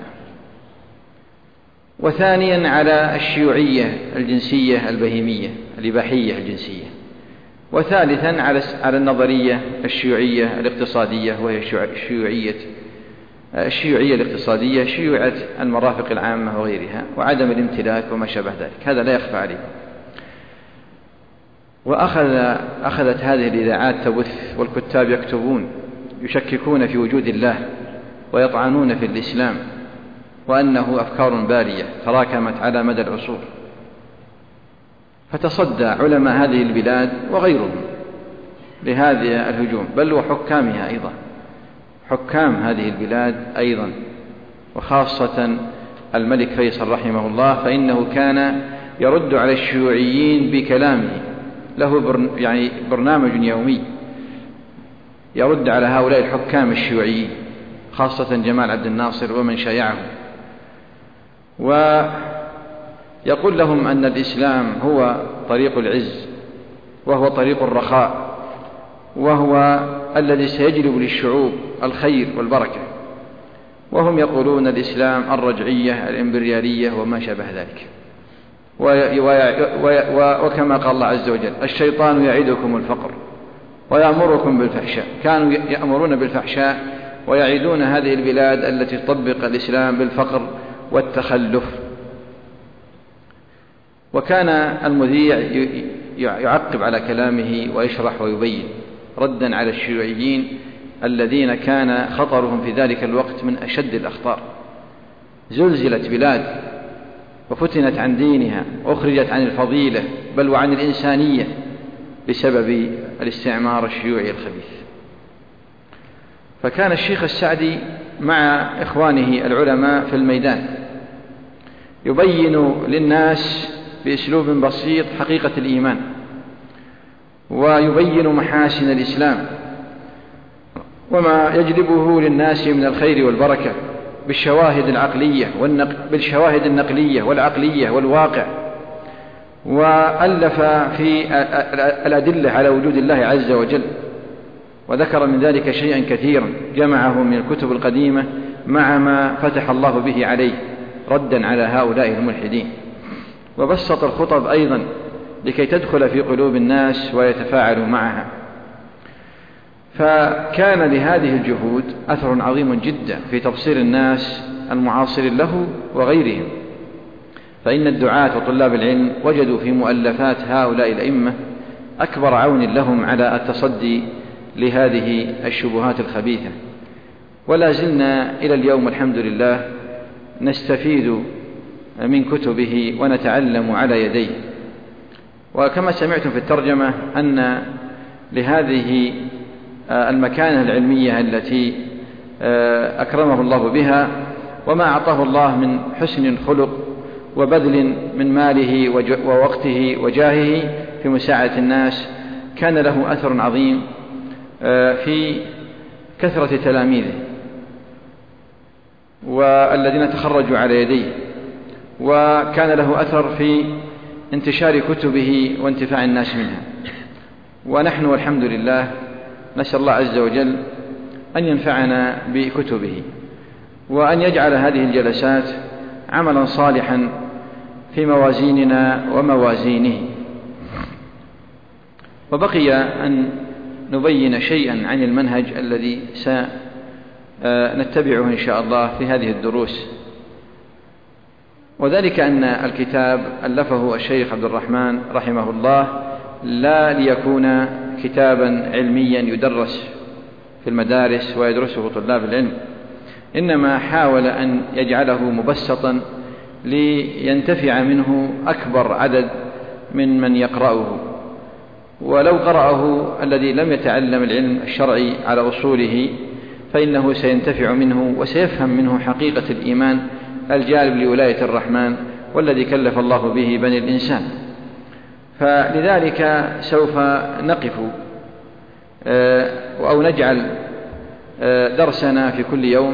وثانيا على الشيوعية الجنسية البهيمية الإباحية الجنسية، وثالثا على النظرية الشيوعية الاقتصادية وهي الشيوعية الاقتصادية، شيوعة المرافق العامة وغيرها وعدم الامتلاك وما شابه ذلك. هذا لا يخفى عليكم. وأخذت هذه الإذاعات تبث والكتاب يكتبون يشككون في وجود الله ويطعنون في الإسلام وأنه أفكار بالية تراكمت على مدى العصور. فتصدى علماء هذه البلاد وغيرهم لهذا الهجوم، بل وحكامها أيضا، حكام هذه البلاد أيضا، وخاصة الملك فيصل رحمه الله، فإنه كان يرد على الشيوعيين بكلامه، له برنامج يومي يرد على هؤلاء الحكام الشيوعيين، خاصة جمال عبد الناصر ومن شايعه، ويقول لهم أن الإسلام هو طريق العز وهو طريق الرخاء وهو الذي سيجلب للشعوب الخير والبركة، وهم يقولون الإسلام الرجعية الإمبريالية وما شابه ذلك. وكما قال الله عز وجل: الشيطان يعدكم الفقر ويأمركم بالفحشاء. كانوا يأمرون بالفحشاء ويعيدون هذه البلاد التي تطبق الإسلام بالفقر والتخلف. وكان المذيع يعقب على كلامه ويشرح ويبين ردا على الشيوعيين الذين كان خطرهم في ذلك الوقت من أشد الأخطار. زلزلت بلاد وفتنت عن دينها وأخرجت عن الفضيلة بل وعن الإنسانية بسبب الاستعمار الشيوعي الخبيث. فكان الشيخ السعدي مع إخوانه العلماء في الميدان يبين للناس بأسلوب بسيط حقيقة الإيمان، ويبين محاسن الإسلام وما يجلبه للناس من الخير والبركة بالشواهد النقلية والعقلية والواقع. وألف في الأدلة على وجود الله عز وجل، وذكر من ذلك شيئا كثيرا جمعه من الكتب القديمة مع ما فتح الله به عليه ردا على هؤلاء الملحدين. وبسط الخطب أيضا لكي تدخل في قلوب الناس ويتفاعلوا معها. فكان لهذه الجهود أثر عظيم جدا في تبصير الناس المعاصرين له وغيرهم، فإن الدعاة وطلاب العلم وجدوا في مؤلفات هؤلاء الأئمة أكبر عون لهم على التصدي لهذه الشبهات الخبيثة. ولا زلنا إلى اليوم الحمد لله نستفيد من كتبه ونتعلم على يديه. وكما سمعتم في الترجمة أن لهذه المكانة العلمية التي أكرمه الله بها وما أعطاه الله من حسن الخلق وبذل من ماله ووقته وجاهه في مساعدة الناس، كان له أثر عظيم في كثرة تلاميذه والذين تخرجوا على يديه، وكان له أثر في انتشار كتبه وانتفاع الناس منها. ونحن والحمد لله نسأل الله عز وجل أن ينفعنا بكتبه وأن يجعل هذه الجلسات عملا صالحا في موازيننا وموازينه. وبقي أن نبين شيئا عن المنهج الذي سنتبعه إن شاء الله في هذه الدروس، وذلك أن الكتاب ألفه الشيخ عبد الرحمن رحمه الله لا ليكون كتابا علميا يدرس في المدارس ويدرسه طلاب العلم، إنما حاول أن يجعله مبسطا لينتفع منه أكبر عدد من يقرأه. ولو قرأه الذي لم يتعلم العلم الشرعي على أصوله فإنه سينتفع منه وسيفهم منه حقيقة الإيمان الجالب لولاية الرحمن والذي كلف الله به بني الإنسان. فلذلك سوف نقف أو نجعل درسنا في كل يوم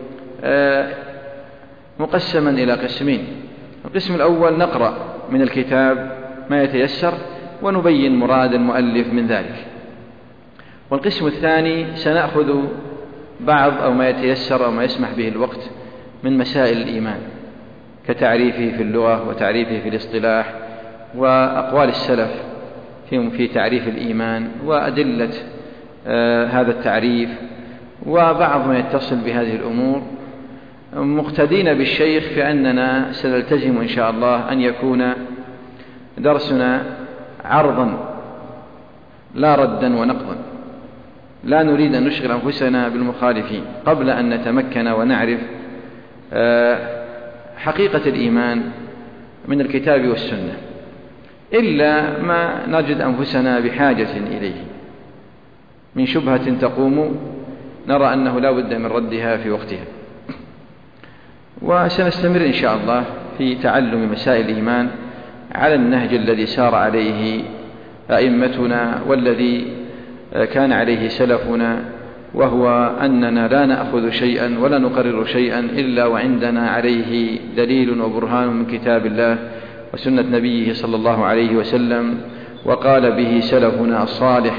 مقسما إلى قسمين. القسم الأول نقرأ من الكتاب ما يتيسر ونبين مراد المؤلف من ذلك، والقسم الثاني سنأخذ بعض أو ما يتيسر أو ما يسمح به الوقت من مسائل الإيمان كتعريفه في اللغة وتعريفه في الاصطلاح وأقوال السلف في تعريف الإيمان وأدلة هذا التعريف وبعض ما يتصل بهذه الأمور، مقتدين بالشيخ في أننا سنلتزم إن شاء الله أن يكون درسنا عرضا لا ردا ونقضا، لا نريد أن نشغل أنفسنا بالمخالفين قبل أن نتمكن ونعرف حقيقة الإيمان من الكتاب والسنة، إلا ما نجد أنفسنا بحاجة إليه من شبهة تقوم نرى أنه لا بد من ردها في وقتها. وسنستمر إن شاء الله في تعلم مسائل الإيمان على النهج الذي سار عليه أئمتنا والذي كان عليه سلفنا، وهو أننا لا نأخذ شيئا ولا نقرر شيئا إلا وعندنا عليه دليل وبرهان من كتاب الله وسنة نبيه صلى الله عليه وسلم وقال به سلفنا الصالح،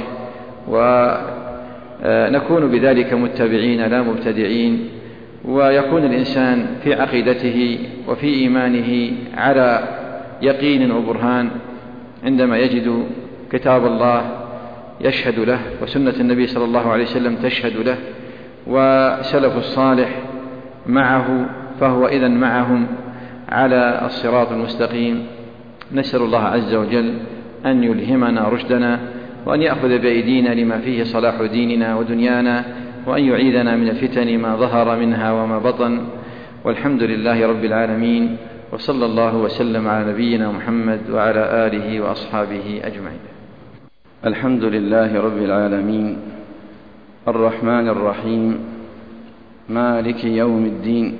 ونكون بذلك متبعين لا مبتدعين، ويكون الإنسان في عقيدته وفي إيمانه على يقين وبرهان عندما يجد كتاب الله يشهد له وسنة النبي صلى الله عليه وسلم تشهد له وسلف الصالح معه، فهو إذن معهم على الصراط المستقيم. نسأل الله عز وجل أن يلهمنا رشدنا وأن يأخذ بأيدينا لما فيه صلاح ديننا ودنيانا، وأن يعيذنا من الفتن ما ظهر منها وما بطن، والحمد لله رب العالمين، وصلى الله وسلم على نبينا محمد وعلى آله وأصحابه أجمعين. الحمد لله رب العالمين الرحمن الرحيم مالك يوم الدين.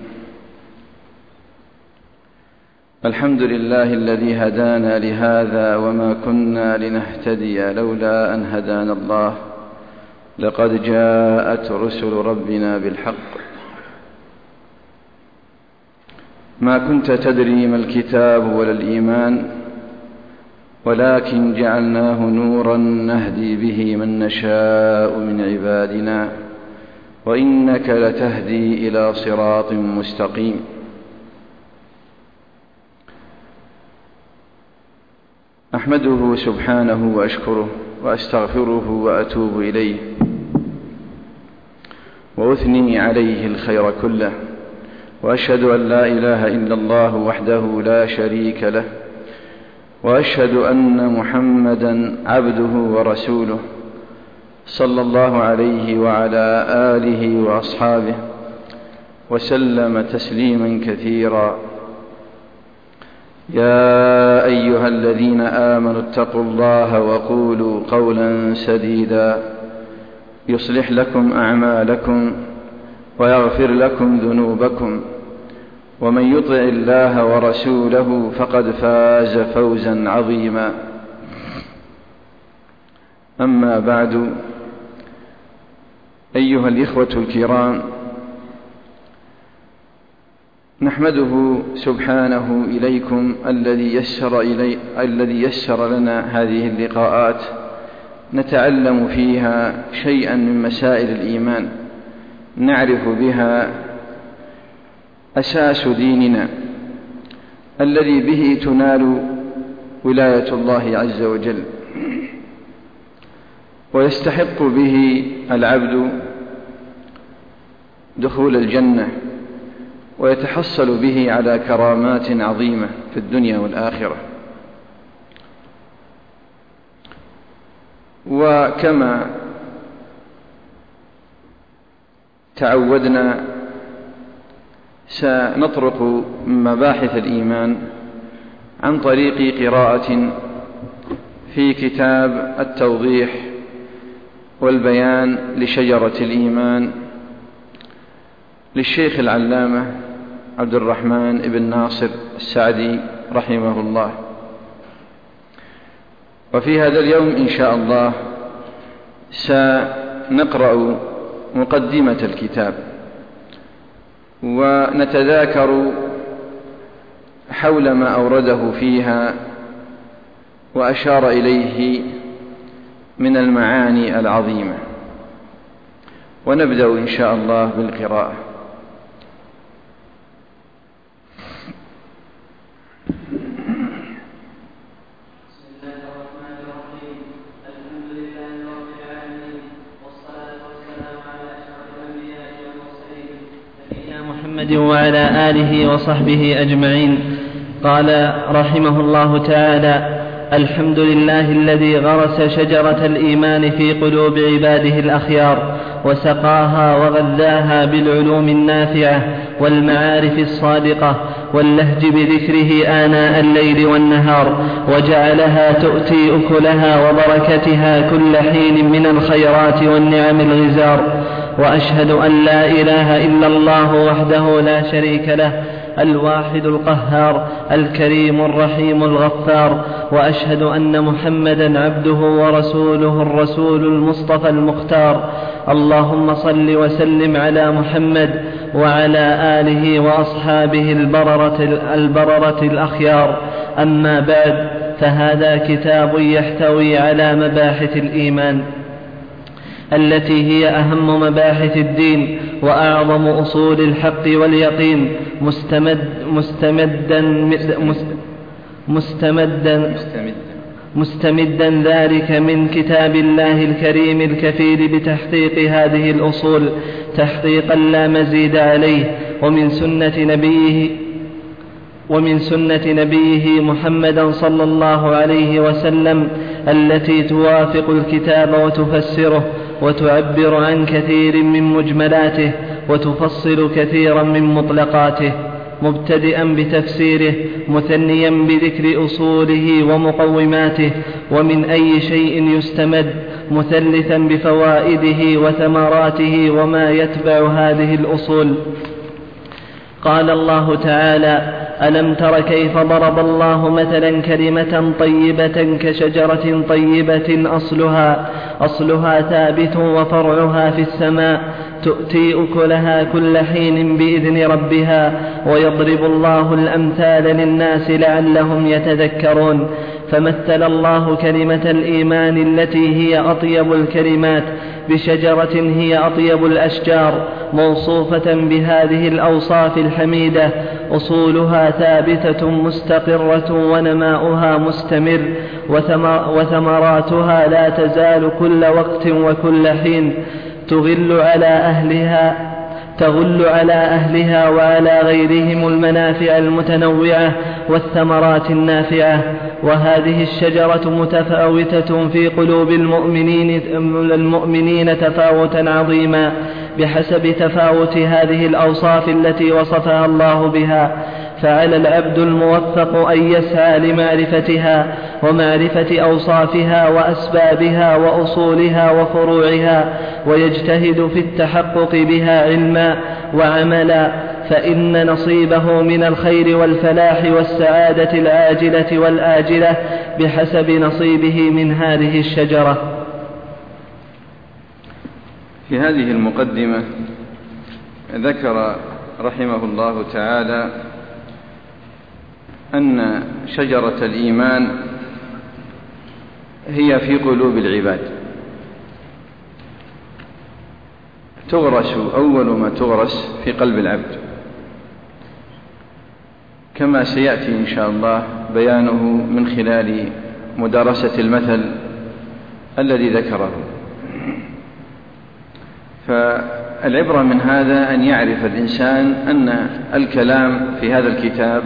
الحمد لله الذي هدانا لهذا وما كنا لنهتدي لولا أن هدانا الله، لقد جاءت رسل ربنا بالحق. ما كنت تدري ما الكتاب ولا الإيمان، ولكن جعلناه نورا نهدي به من نشاء من عبادنا، وإنك لتهدي إلى صراط مستقيم. أحمده سبحانه وأشكره وأستغفره وأتوب إليه، وأثني عليه الخير كله، وأشهد أن لا إله إلا الله وحده لا شريك له، وأشهد أن محمدا عبده ورسوله صلى الله عليه وعلى آله وأصحابه وسلم تسليما كثيرا. يا أيها الذين آمنوا اتقوا الله وقولوا قولا سديدا يصلح لكم أعمالكم ويغفر لكم ذنوبكم، ومن يطع الله ورسوله فقد فاز فوزا عظيما. أما بعد، أيها الإخوة الكرام، نحمده سبحانه إليكم الذي يسر لنا هذه اللقاءات نتعلم فيها شيئا من مسائل الإيمان نعرف بها أساس ديننا الذي به تنال ولاية الله عز وجل، ويستحق به العبد دخول الجنة، ويتحصل به على كرامات عظيمة في الدنيا والآخرة. وكما تعودنا سنطرق مباحث الإيمان عن طريق قراءة في كتاب التوضيح والبيان لشجرة الإيمان للشيخ العلامة عبد الرحمن بن ناصر السعدي رحمه الله. وفي هذا اليوم إن شاء الله سنقرأ مقدمة الكتاب ونتذاكر حول ما أورده فيها وأشار إليه من المعاني العظيمة، ونبدأ إن شاء الله بالقراءة.
وعلى آله وصحبه أجمعين. قال رحمه الله تعالى: الحمد لله الذي غرس شجرة الإيمان في قلوب عباده الأخيار وسقاها وغذاها بالعلوم النافعة والمعارف الصادقة واللهج بذكره آناء الليل والنهار، وجعلها تؤتي أكلها وبركتها كل حين من الخيرات والنعم الغزار. وأشهد أن لا إله إلا الله وحده لا شريك له الواحد القهار الكريم الرحيم الغفار. وأشهد أن محمدا عبده ورسوله الرسول المصطفى المختار. اللهم صل وسلم على محمد وعلى آله وأصحابه البررة الأخيار. أما بعد، فهذا كتاب يحتوي على مباحث الإيمان التي هي أهم مباحث الدين وأعظم أصول الحق واليقين، مستمدا ذلك من كتاب الله الكريم الكفيل بتحقيق هذه الأصول تحقيقا لا مزيد عليه، ومن سنة نبيه محمدا صلى الله عليه وسلم التي توافق الكتاب وتفسره وتعبر عن كثير من مجملاته وتفصل كثيرا من مطلقاته، مبتدئا بتفسيره مثنيا بذكر أصوله ومقوماته ومن أي شيء يستمد، مثلثا بفوائده وثمراته وما يتبع هذه الأصول. قال الله تعالى: ألم تر كيف ضرب الله مثلا كلمة طيبة كشجرة طيبة أصلها ثابت وفرعها في السماء تؤتي أكلها كل حين بإذن ربها ويضرب الله الأمثال للناس لعلهم يتذكرون. فمثل الله كلمة الإيمان التي هي أطيب الكلمات بشجرة هي أطيب الأشجار موصوفة بهذه الأوصاف الحميدة: أصولها ثابتة مستقرة ونماؤها مستمر وثمراتها لا تزال كل وقت وكل حين تغل على أهلها وعلى غيرهم المنافع المتنوعة والثمرات النافعة. وهذه الشجرة متفاوتة في قلوب المؤمنين تفاوتا عظيما بحسب تفاوت هذه الأوصاف التي وصفها الله بها، فعلى العبد الموفق أن يسعى لمعرفتها ومعرفة أوصافها وأسبابها وأصولها وفروعها، ويجتهد في التحقق بها علما وعملا، فإن نصيبه من الخير والفلاح والسعادة العاجلة والآجلة بحسب نصيبه من هذه الشجرة.
في هذه المقدمة ذكر رحمه الله تعالى أن شجرة الإيمان هي في قلوب العباد، تغرس أول ما تغرس في قلب العبد، كما سيأتي إن شاء الله بيانه من خلال مدارسة المثل الذي ذكره. فالعبرة من هذا أن يعرف الإنسان أن الكلام في هذا الكتاب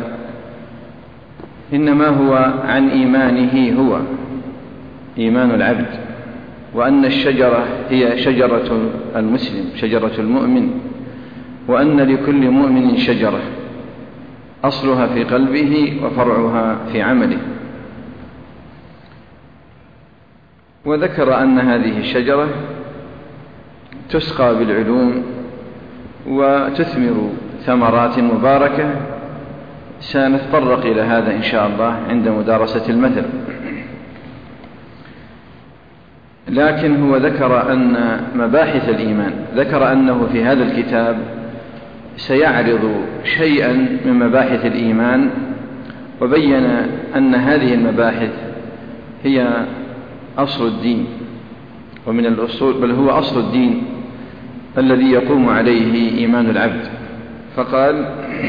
إنما هو عن إيمانه، هو إيمان العبد، وأن الشجرة هي شجرة المسلم، شجرة المؤمن، وأن لكل مؤمن شجرة أصلها في قلبه وفرعها في عمله. وذكر أن هذه الشجرة تسقى بالعلوم وتثمر ثمرات مباركة. سنتطرق إلى هذا إن شاء الله عند مدارسة المثل. لكن هو ذكر أن مباحث الإيمان، ذكر أنه في هذا الكتاب سيعرض شيئا من مباحث الإيمان، وبين أن هذه المباحث هي أصل الدين، ومن الأصول بل هو أصل الدين الذي يقوم عليه إيمان العبد. فقال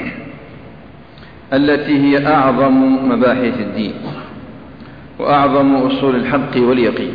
التي هي أعظم مباحث الدين وأعظم أصول الحق واليقين.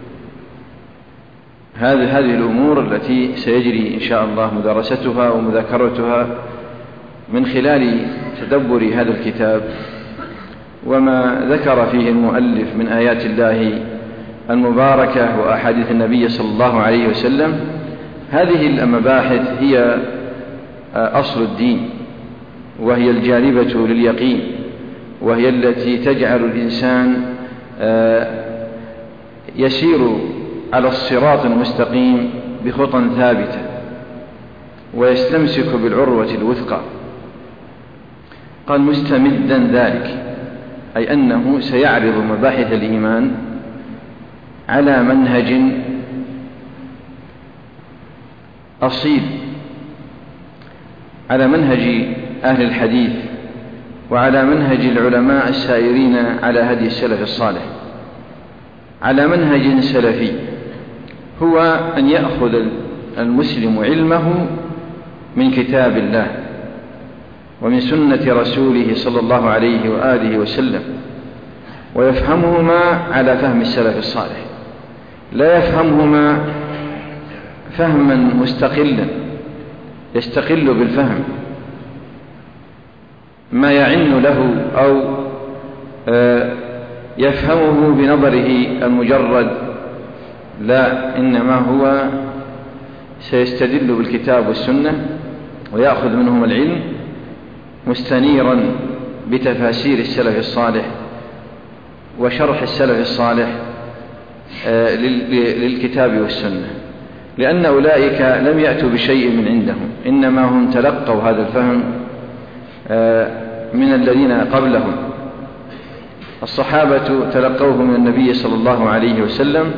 هذه الأمور التي سيجري إن شاء الله مدارستها ومذاكرتها من خلال تدبر هذا الكتاب وما ذكر فيه المؤلف من آيات الله المباركة وأحاديث النبي صلى الله عليه وسلم. هذه المباحث هي أصل الدين، وهي الجالبة لليقين، وهي التي تجعل الإنسان يسير على الصراط المستقيم بخطى ثابتة ويستمسك بالعروة الوثقى. قال مستمدا ذلك، أي أنه سيعرض مباحث الإيمان على منهج أصيل، على منهج أهل الحديث وعلى منهج العلماء السائرين على هدي السلف الصالح، على منهج سلفي، هو أن يأخذ المسلم علمه من كتاب الله ومن سنة رسوله صلى الله عليه وآله وسلم، ويفهمهما على فهم السلف الصالح، لا يفهمهما فهما مستقلا يستقل بالفهم ما يعن له أو يفهمه بنظره المجرد، لا، إنما هو سيستدل بالكتاب والسنة ويأخذ منهم العلم مستنيرا بتفاسير السلف الصالح وشرح السلف الصالح للكتاب والسنة، لأن أولئك لم يأتوا بشيء من عندهم، إنما هم تلقوا هذا الفهم من الذين قبلهم. الصحابة تلقوه من النبي صلى الله عليه وسلم،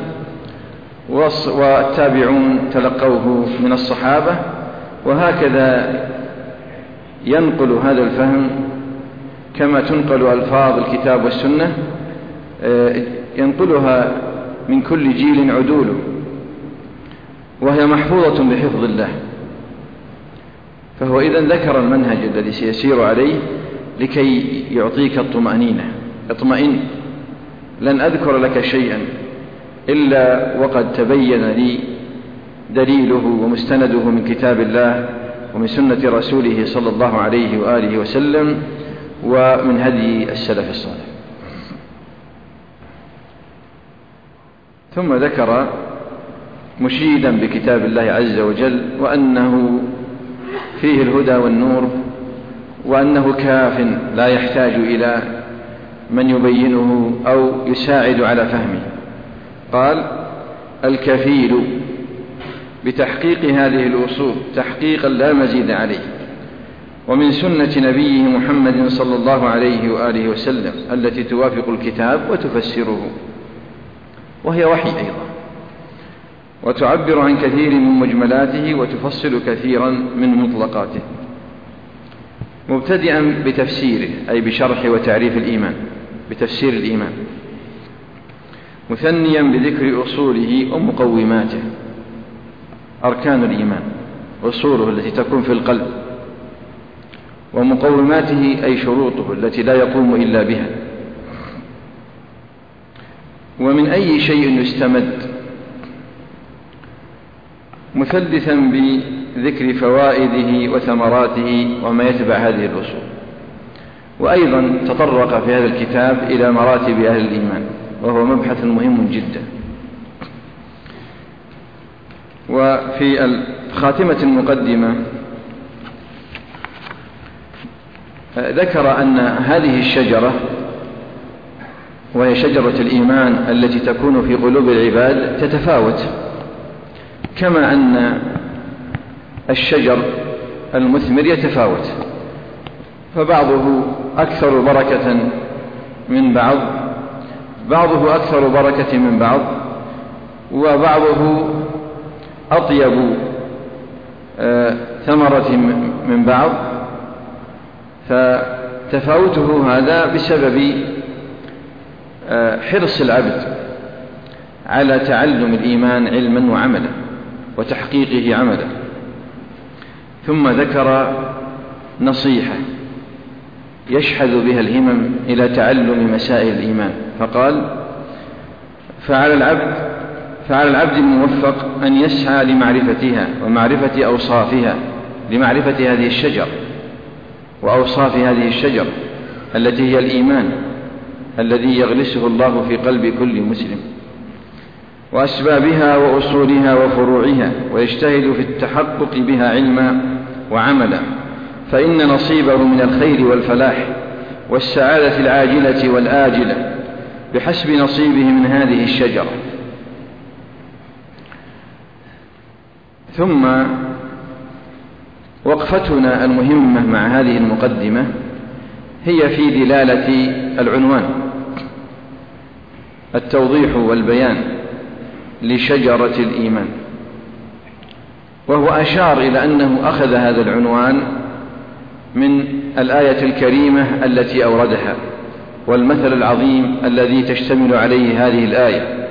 والتابعون تلقوه من الصحابة، وهكذا ينقل هذا الفهم كما تنقل ألفاظ الكتاب والسنة، ينقلها من كل جيل عدوله، وهي محفوظة بحفظ الله. فهو إذن ذكر المنهج الذي سيسير عليه لكي يعطيك الطمأنينة. اطمئن، لن أذكر لك شيئا إلا وقد تبين لي دليله ومستنده من كتاب الله ومن سنة رسوله صلى الله عليه وآله وسلم ومن هدي السلف الصالح. ثم ذكر مشيدا بكتاب الله عز وجل وأنه فيه الهدى والنور، وأنه كاف لا يحتاج إلى من يبينه أو يساعد على فهمه. قال الكفيل بتحقيق هذه الأصول تحقيقا لا مزيد عليه، ومن سنة نبيه محمد صلى الله عليه وآله وسلم التي توافق الكتاب وتفسره، وهي وحي أيضا، وتعبر عن كثير من مجملاته وتفصل كثيرا من مطلقاته، مبتدئا بتفسيره أي بشرح وتعريف الإيمان، بتفسير الإيمان، مثنيا بذكر أصوله ومقوماته، أركان الإيمان، أصوله التي تكون في القلب، ومقوماته أي شروطه التي لا يقوم إلا بها، ومن أي شيء يستمد، مثلثا بذكر فوائده وثمراته وما يتبع هذه الأصول. وأيضا تطرق في هذا الكتاب إلى مراتب أهل الإيمان، وهو مبحث مهم جدا. وفي خاتمة المقدمة ذكر أن هذه الشجرة، وهي شجرة الإيمان التي تكون في قلوب العباد، تتفاوت، كما أن الشجر المثمر يتفاوت، فبعضه أكثر بركة من بعض، بعضه أكثر بركة من بعض، وبعضه أطيب ثمرة من بعض، فتفاوته هذا بسبب حرص العبد على تعلم الإيمان علما وعملا وتحقيقه عملا. ثم ذكر نصيحة يشحذ بها الهمم إلى تعلم مسائل الإيمان، فقال: فعلى العبد الموفق أن يسعى لمعرفتها ومعرفة أوصافها، لمعرفة هذه الشجرة وأوصاف هذه الشجرة التي هي الإيمان الذي يغرسه الله في قلب كل مسلم، وأسبابها وأصولها وفروعها، ويجتهد في التحقق بها علما وعملا، فإن نصيبه من الخير والفلاح والسعادة العاجلة والآجلة بحسب نصيبه من هذه الشجرة. ثم وقفتنا المهمة مع هذه المقدمة هي في دلالة العنوان: التوضيح والبيان لشجرة الإيمان. وهو أشار إلى أنه أخذ هذا العنوان من الآية الكريمة التي أوردها والمثل العظيم الذي تشتمل عليه هذه الآية،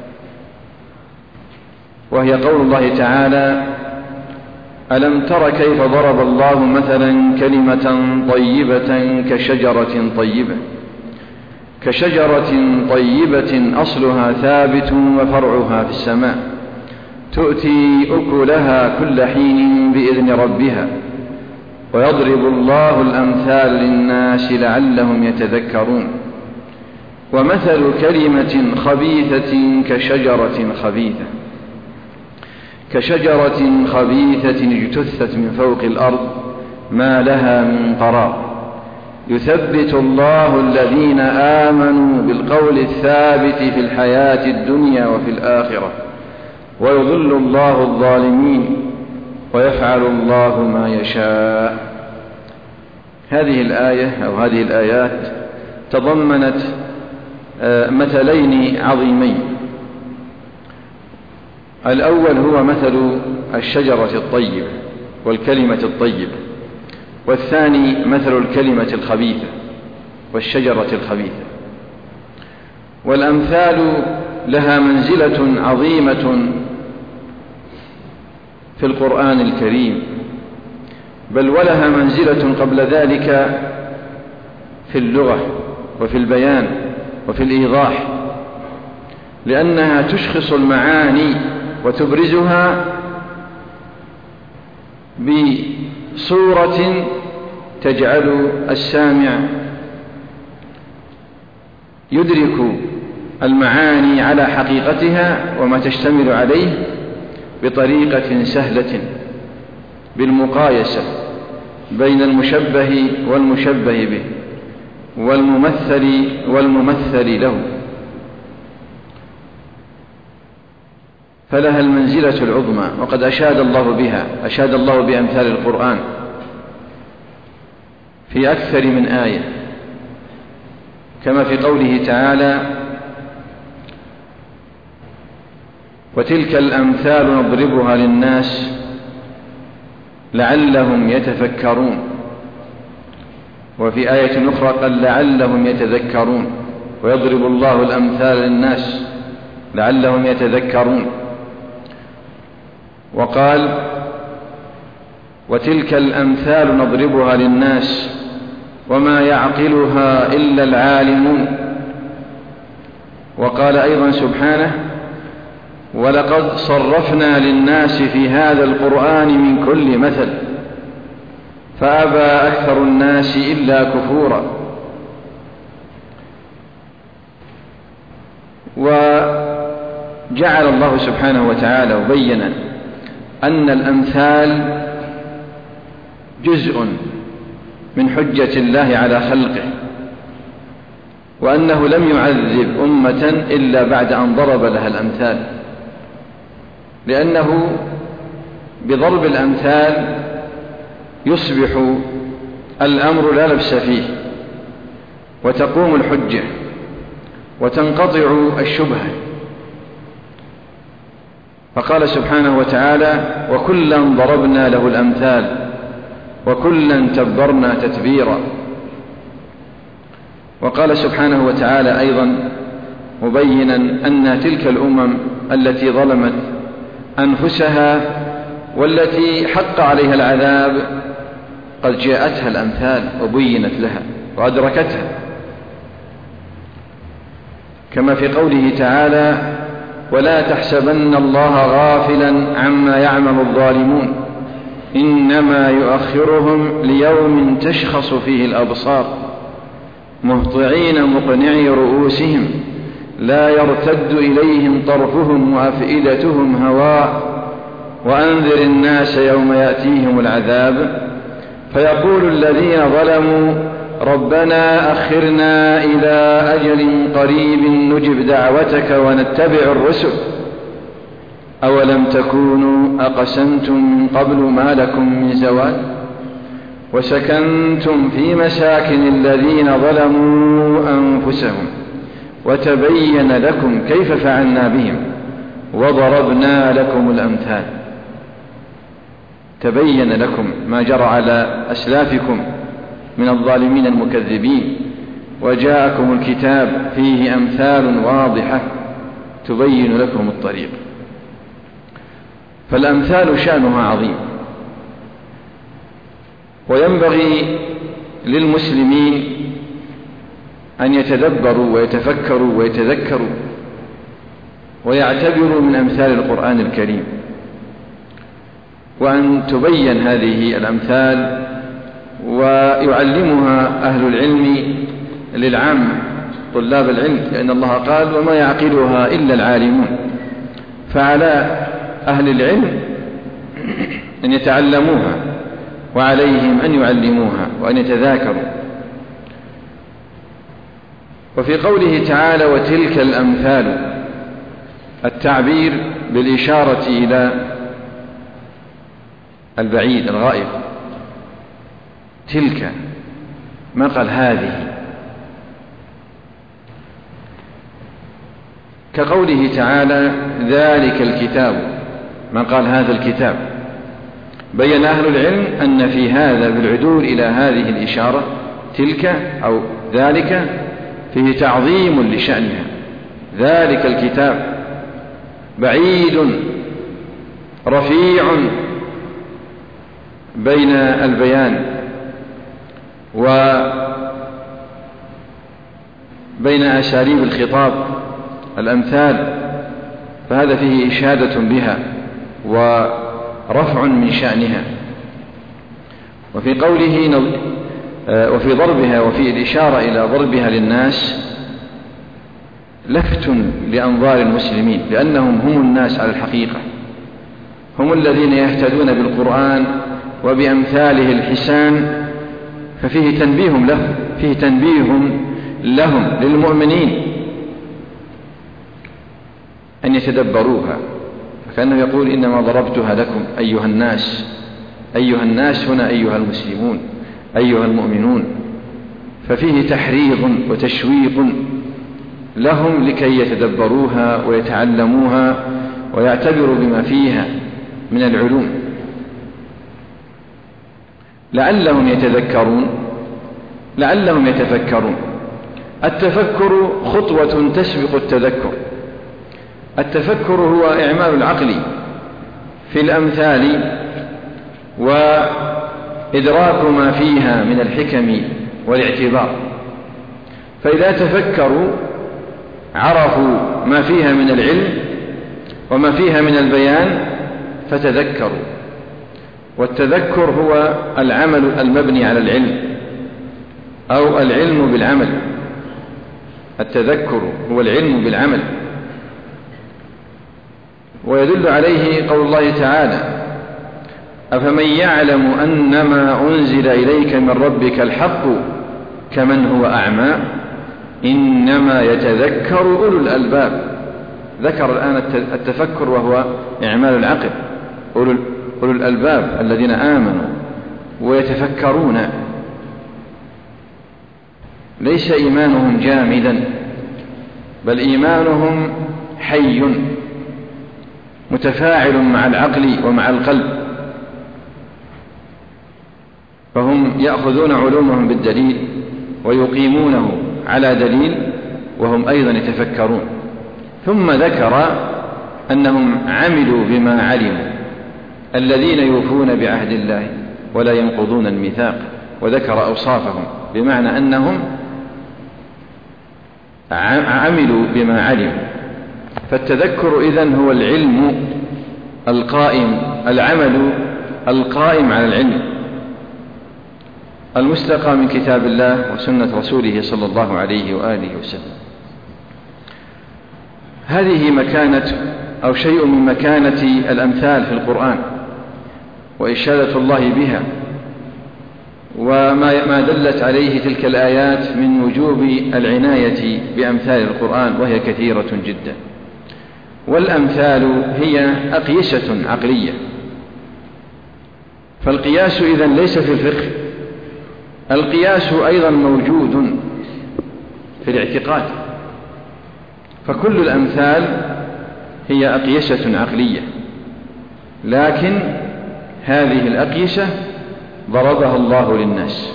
وهي قول الله تعالى: ألم تر كيف ضرب الله مثلا كلمة طيبة كشجرة طيبة أصلها ثابت وفرعها في السماء تؤتي أكلها كل حين بإذن ربها ويضرب الله الأمثال للناس لعلهم يتذكرون. ومثل كلمة خبيثة كشجرة خبيثة اجتثت من فوق الأرض ما لها من قرار يثبت الله الذين آمنوا بالقول الثابت في الحياة الدنيا وفي الآخرة ويضل الله الظالمين ويفعل الله ما يشاء. هذه الآية أو هذه الآيات تضمنت مثلين عظيمين. الأول هو مثل الشجرة الطيبة والكلمة الطيبة، والثاني مثل الكلمة الخبيثة والشجرة الخبيثة. والأمثال لها منزلة عظيمة في القرآن الكريم، بل ولها منزلة قبل ذلك في اللغة وفي البيان وفي الإيضاح، لأنها تشخص المعاني وتبرزها بصورة تجعل السامع يدرك المعاني على حقيقتها وما تشتمل عليه بطريقة سهلة، بالمقايسة بين المشبه والمشبه به والممثل والممثل له، فلها المنزلة العظمى. وقد أشاد الله بأمثال القرآن في أكثر من آية، كما في قوله تعالى: وتلك الأمثال نضربها للناس لعلهم يتفكرون. وفي آية أخرى قال: لعلهم يتذكرون، ويضرب الله الأمثال للناس لعلهم يتذكرون. وقال: وتلك الأمثال نضربها للناس وما يعقلها إلا العالمون. وقال أيضا سبحانه: ولقد صرفنا للناس في هذا القرآن من كل مثل فأبى أكثر الناس إلا كفورا. وجعل الله سبحانه وتعالى وبين أن الأمثال جزء من حجة الله على خلقه، وأنه لم يعذب أمة إلا بعد أن ضرب لها الأمثال، لأنه بضرب الأمثال يصبح الأمر لا لبس فيه، وتقوم الحجة وتنقطع الشبهة. فقال سبحانه وتعالى: وكلا ضربنا له الأمثال وكلا تبرنا تتبيرا. وقال سبحانه وتعالى أيضا مبينا أن تلك الأمم التي ظلمت أنفسها والتي حق عليها العذاب قد جاءتها الأمثال وبينت لها وأدركتها، كما في قوله تعالى: ولا تحسبن الله غافلا عما يعمل الظالمون إنما يؤخرهم ليوم تشخص فيه الأبصار مهطعين مقنعي رؤوسهم لا يرتد إليهم طرفهم وأفئدتهم هواء وأنذر الناس يوم يأتيهم العذاب فيقول الذين ظلموا ربنا أخرنا إلى أجل قريب نجب دعوتك ونتبع الرسل أولم تكونوا أقسمتم من قبل ما لكم من زوال وسكنتم في مساكن الذين ظلموا أنفسهم وتبين لكم كيف فعلنا بهم وضربنا لكم الأمثال. تبين لكم ما جرى على أسلافكم من الظالمين المكذبين، وجاءكم الكتاب فيه أمثال واضحة تبين لكم الطريق. فالأمثال شأنها عظيم، وينبغي للمسلمين أن يتدبروا ويتفكروا ويتذكروا ويعتبروا من أمثال القرآن الكريم، وأن تبين هذه الأمثال ويعلمها أهل العلم للعام طلاب العلم، لأن الله قال: وما يعقلها إلا العالمون. فعلى أهل العلم أن يتعلموها، وعليهم أن يعلموها وأن يتذاكروا. وفي قوله تعالى: وتلك الأمثال، التعبير بالإشارة إلى البعيد الغائب، تلك، ما قال هذه، كقوله تعالى: ذلك الكتاب، ما قال هذا الكتاب. بين أهل العلم أن في هذا بالعدول إلى هذه الإشارة تلك أو ذلك فيه تعظيم لشأنها. ذلك الكتاب بعيد رفيع بين البيان وبين أساليب الخطاب الأمثال، فهذا فيه إشادة بها ورفع من شأنها. وفي قوله وفي ضربها وفي الإشارة إلى ضربها للناس لفت لأنظار المسلمين، لأنهم هم الناس على الحقيقة، هم الذين يهتدون بالقرآن وبأمثاله الحسان، ففيه تنبيه لهم، فيه تنبيه لهم للمؤمنين أن يتدبروها. فكأنه يقول: إنما ضربتها لكم أيها الناس، أيها الناس هنا أيها المسلمون أيها المؤمنون، ففيه تحريض وتشويق لهم لكي يتدبروها ويتعلموها ويعتبروا بما فيها من العلوم لعلهم يتذكرون، لعلهم يتفكرون. التفكر خطوة تسبق التذكر. التفكر هو إعمال العقل في الأمثال وإدراك ما فيها من الحكم والاعتبار، فإذا تفكروا عرفوا ما فيها من العلم وما فيها من البيان فتذكروا. والتذكر هو العمل المبني على العلم أو العلم بالعمل. التذكر هو العلم بالعمل، ويدل عليه قول الله تعالى: أفمن يعلم أنما أنزل إليك من ربك الحق كمن هو أعمى إنما يتذكر أولو الألباب. ذكر الآن التفكر وهو إعمال العقل. أولو الألباب الذين آمنوا ويتفكرون، ليس إيمانهم جامدا، بل إيمانهم حي متفاعل مع العقل ومع القلب، فهم يأخذون علومهم بالدليل ويقيمونه على دليل، وهم أيضا يتفكرون. ثم ذكر أنهم عملوا بما علموا، الذين يوفون بعهد الله ولا ينقضون الميثاق، وذكر أوصافهم، بمعنى أنهم عملوا بما علموا. فالتذكر إذن هو العلم القائم، العمل القائم على العلم المستقى من كتاب الله وسنة رسوله صلى الله عليه وآله وسلم. هذه مكانة أو شيء من مكانة الأمثال في القرآن وإشادة الله بها، وما دلت عليه تلك الآيات من وجوب العناية بأمثال القرآن، وهي كثيرة جدا. والأمثال هي أقيسة عقلية، فالقياس إذن ليس في الفقه، القياس أيضا موجود في الاعتقاد، فكل الأمثال هي أقيسة عقلية، لكن هذه الأقيسة ضربها الله للناس،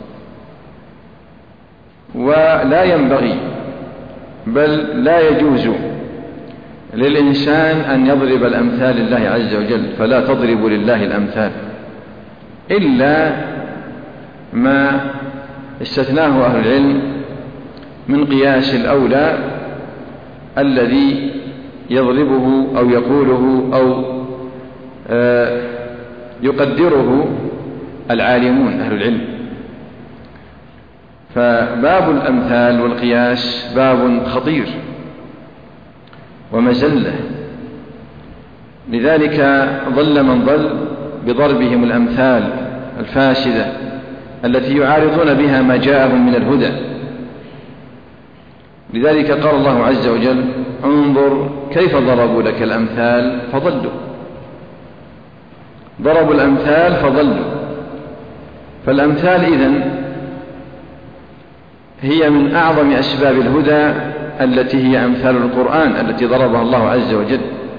ولا ينبغي بل لا يجوز للإنسان أن يضرب الأمثال لله عز وجل، فلا تضربوا لله الأمثال، إلا ما استثناه أهل العلم من قياس الأولى الذي يضربه أو يقوله أو يقدره العالمون أهل العلم. فباب الأمثال والقياس باب خطير ومزلة، لذلك ضل من ضل بضربهم الأمثال الفاسدة التي يعارضون بها ما جاءهم من الهدى. لذلك قال الله عز وجل: انظر كيف ضربوا لك الأمثال فضلوا. ضربوا الأمثال فضلوا. فالأمثال إذن هي من أعظم أسباب الهدى التي هي أمثال القرآن التي ضربها الله عز وجل.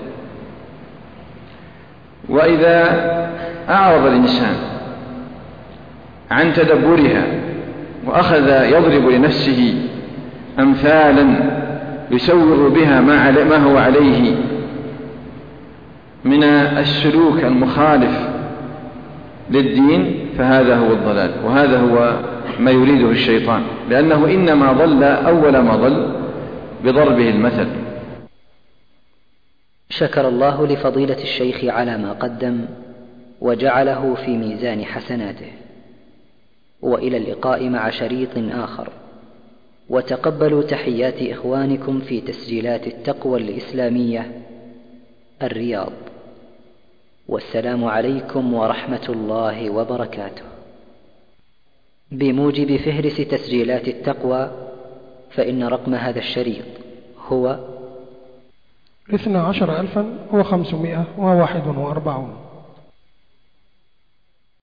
وإذا أعرض الإنسان عن تدبرها وأخذ يضرب لنفسه أمثالا يسوغ بها ما هو عليه من السلوك المخالف للدين، فهذا هو الضلال، وهذا هو ما يريده الشيطان، لأنه إنما ضل أول ما ضل بضربه المثل.
شكر الله لفضيلة الشيخ على ما قدم وجعله في ميزان حسناته، وإلى اللقاء مع شريط آخر، وتقبلوا تحيات إخوانكم في تسجيلات التقوى الإسلامية الرياض، والسلام عليكم ورحمة الله وبركاته. بموجب فهرس تسجيلات التقوى، فإن رقم هذا الشريط هو
12,541.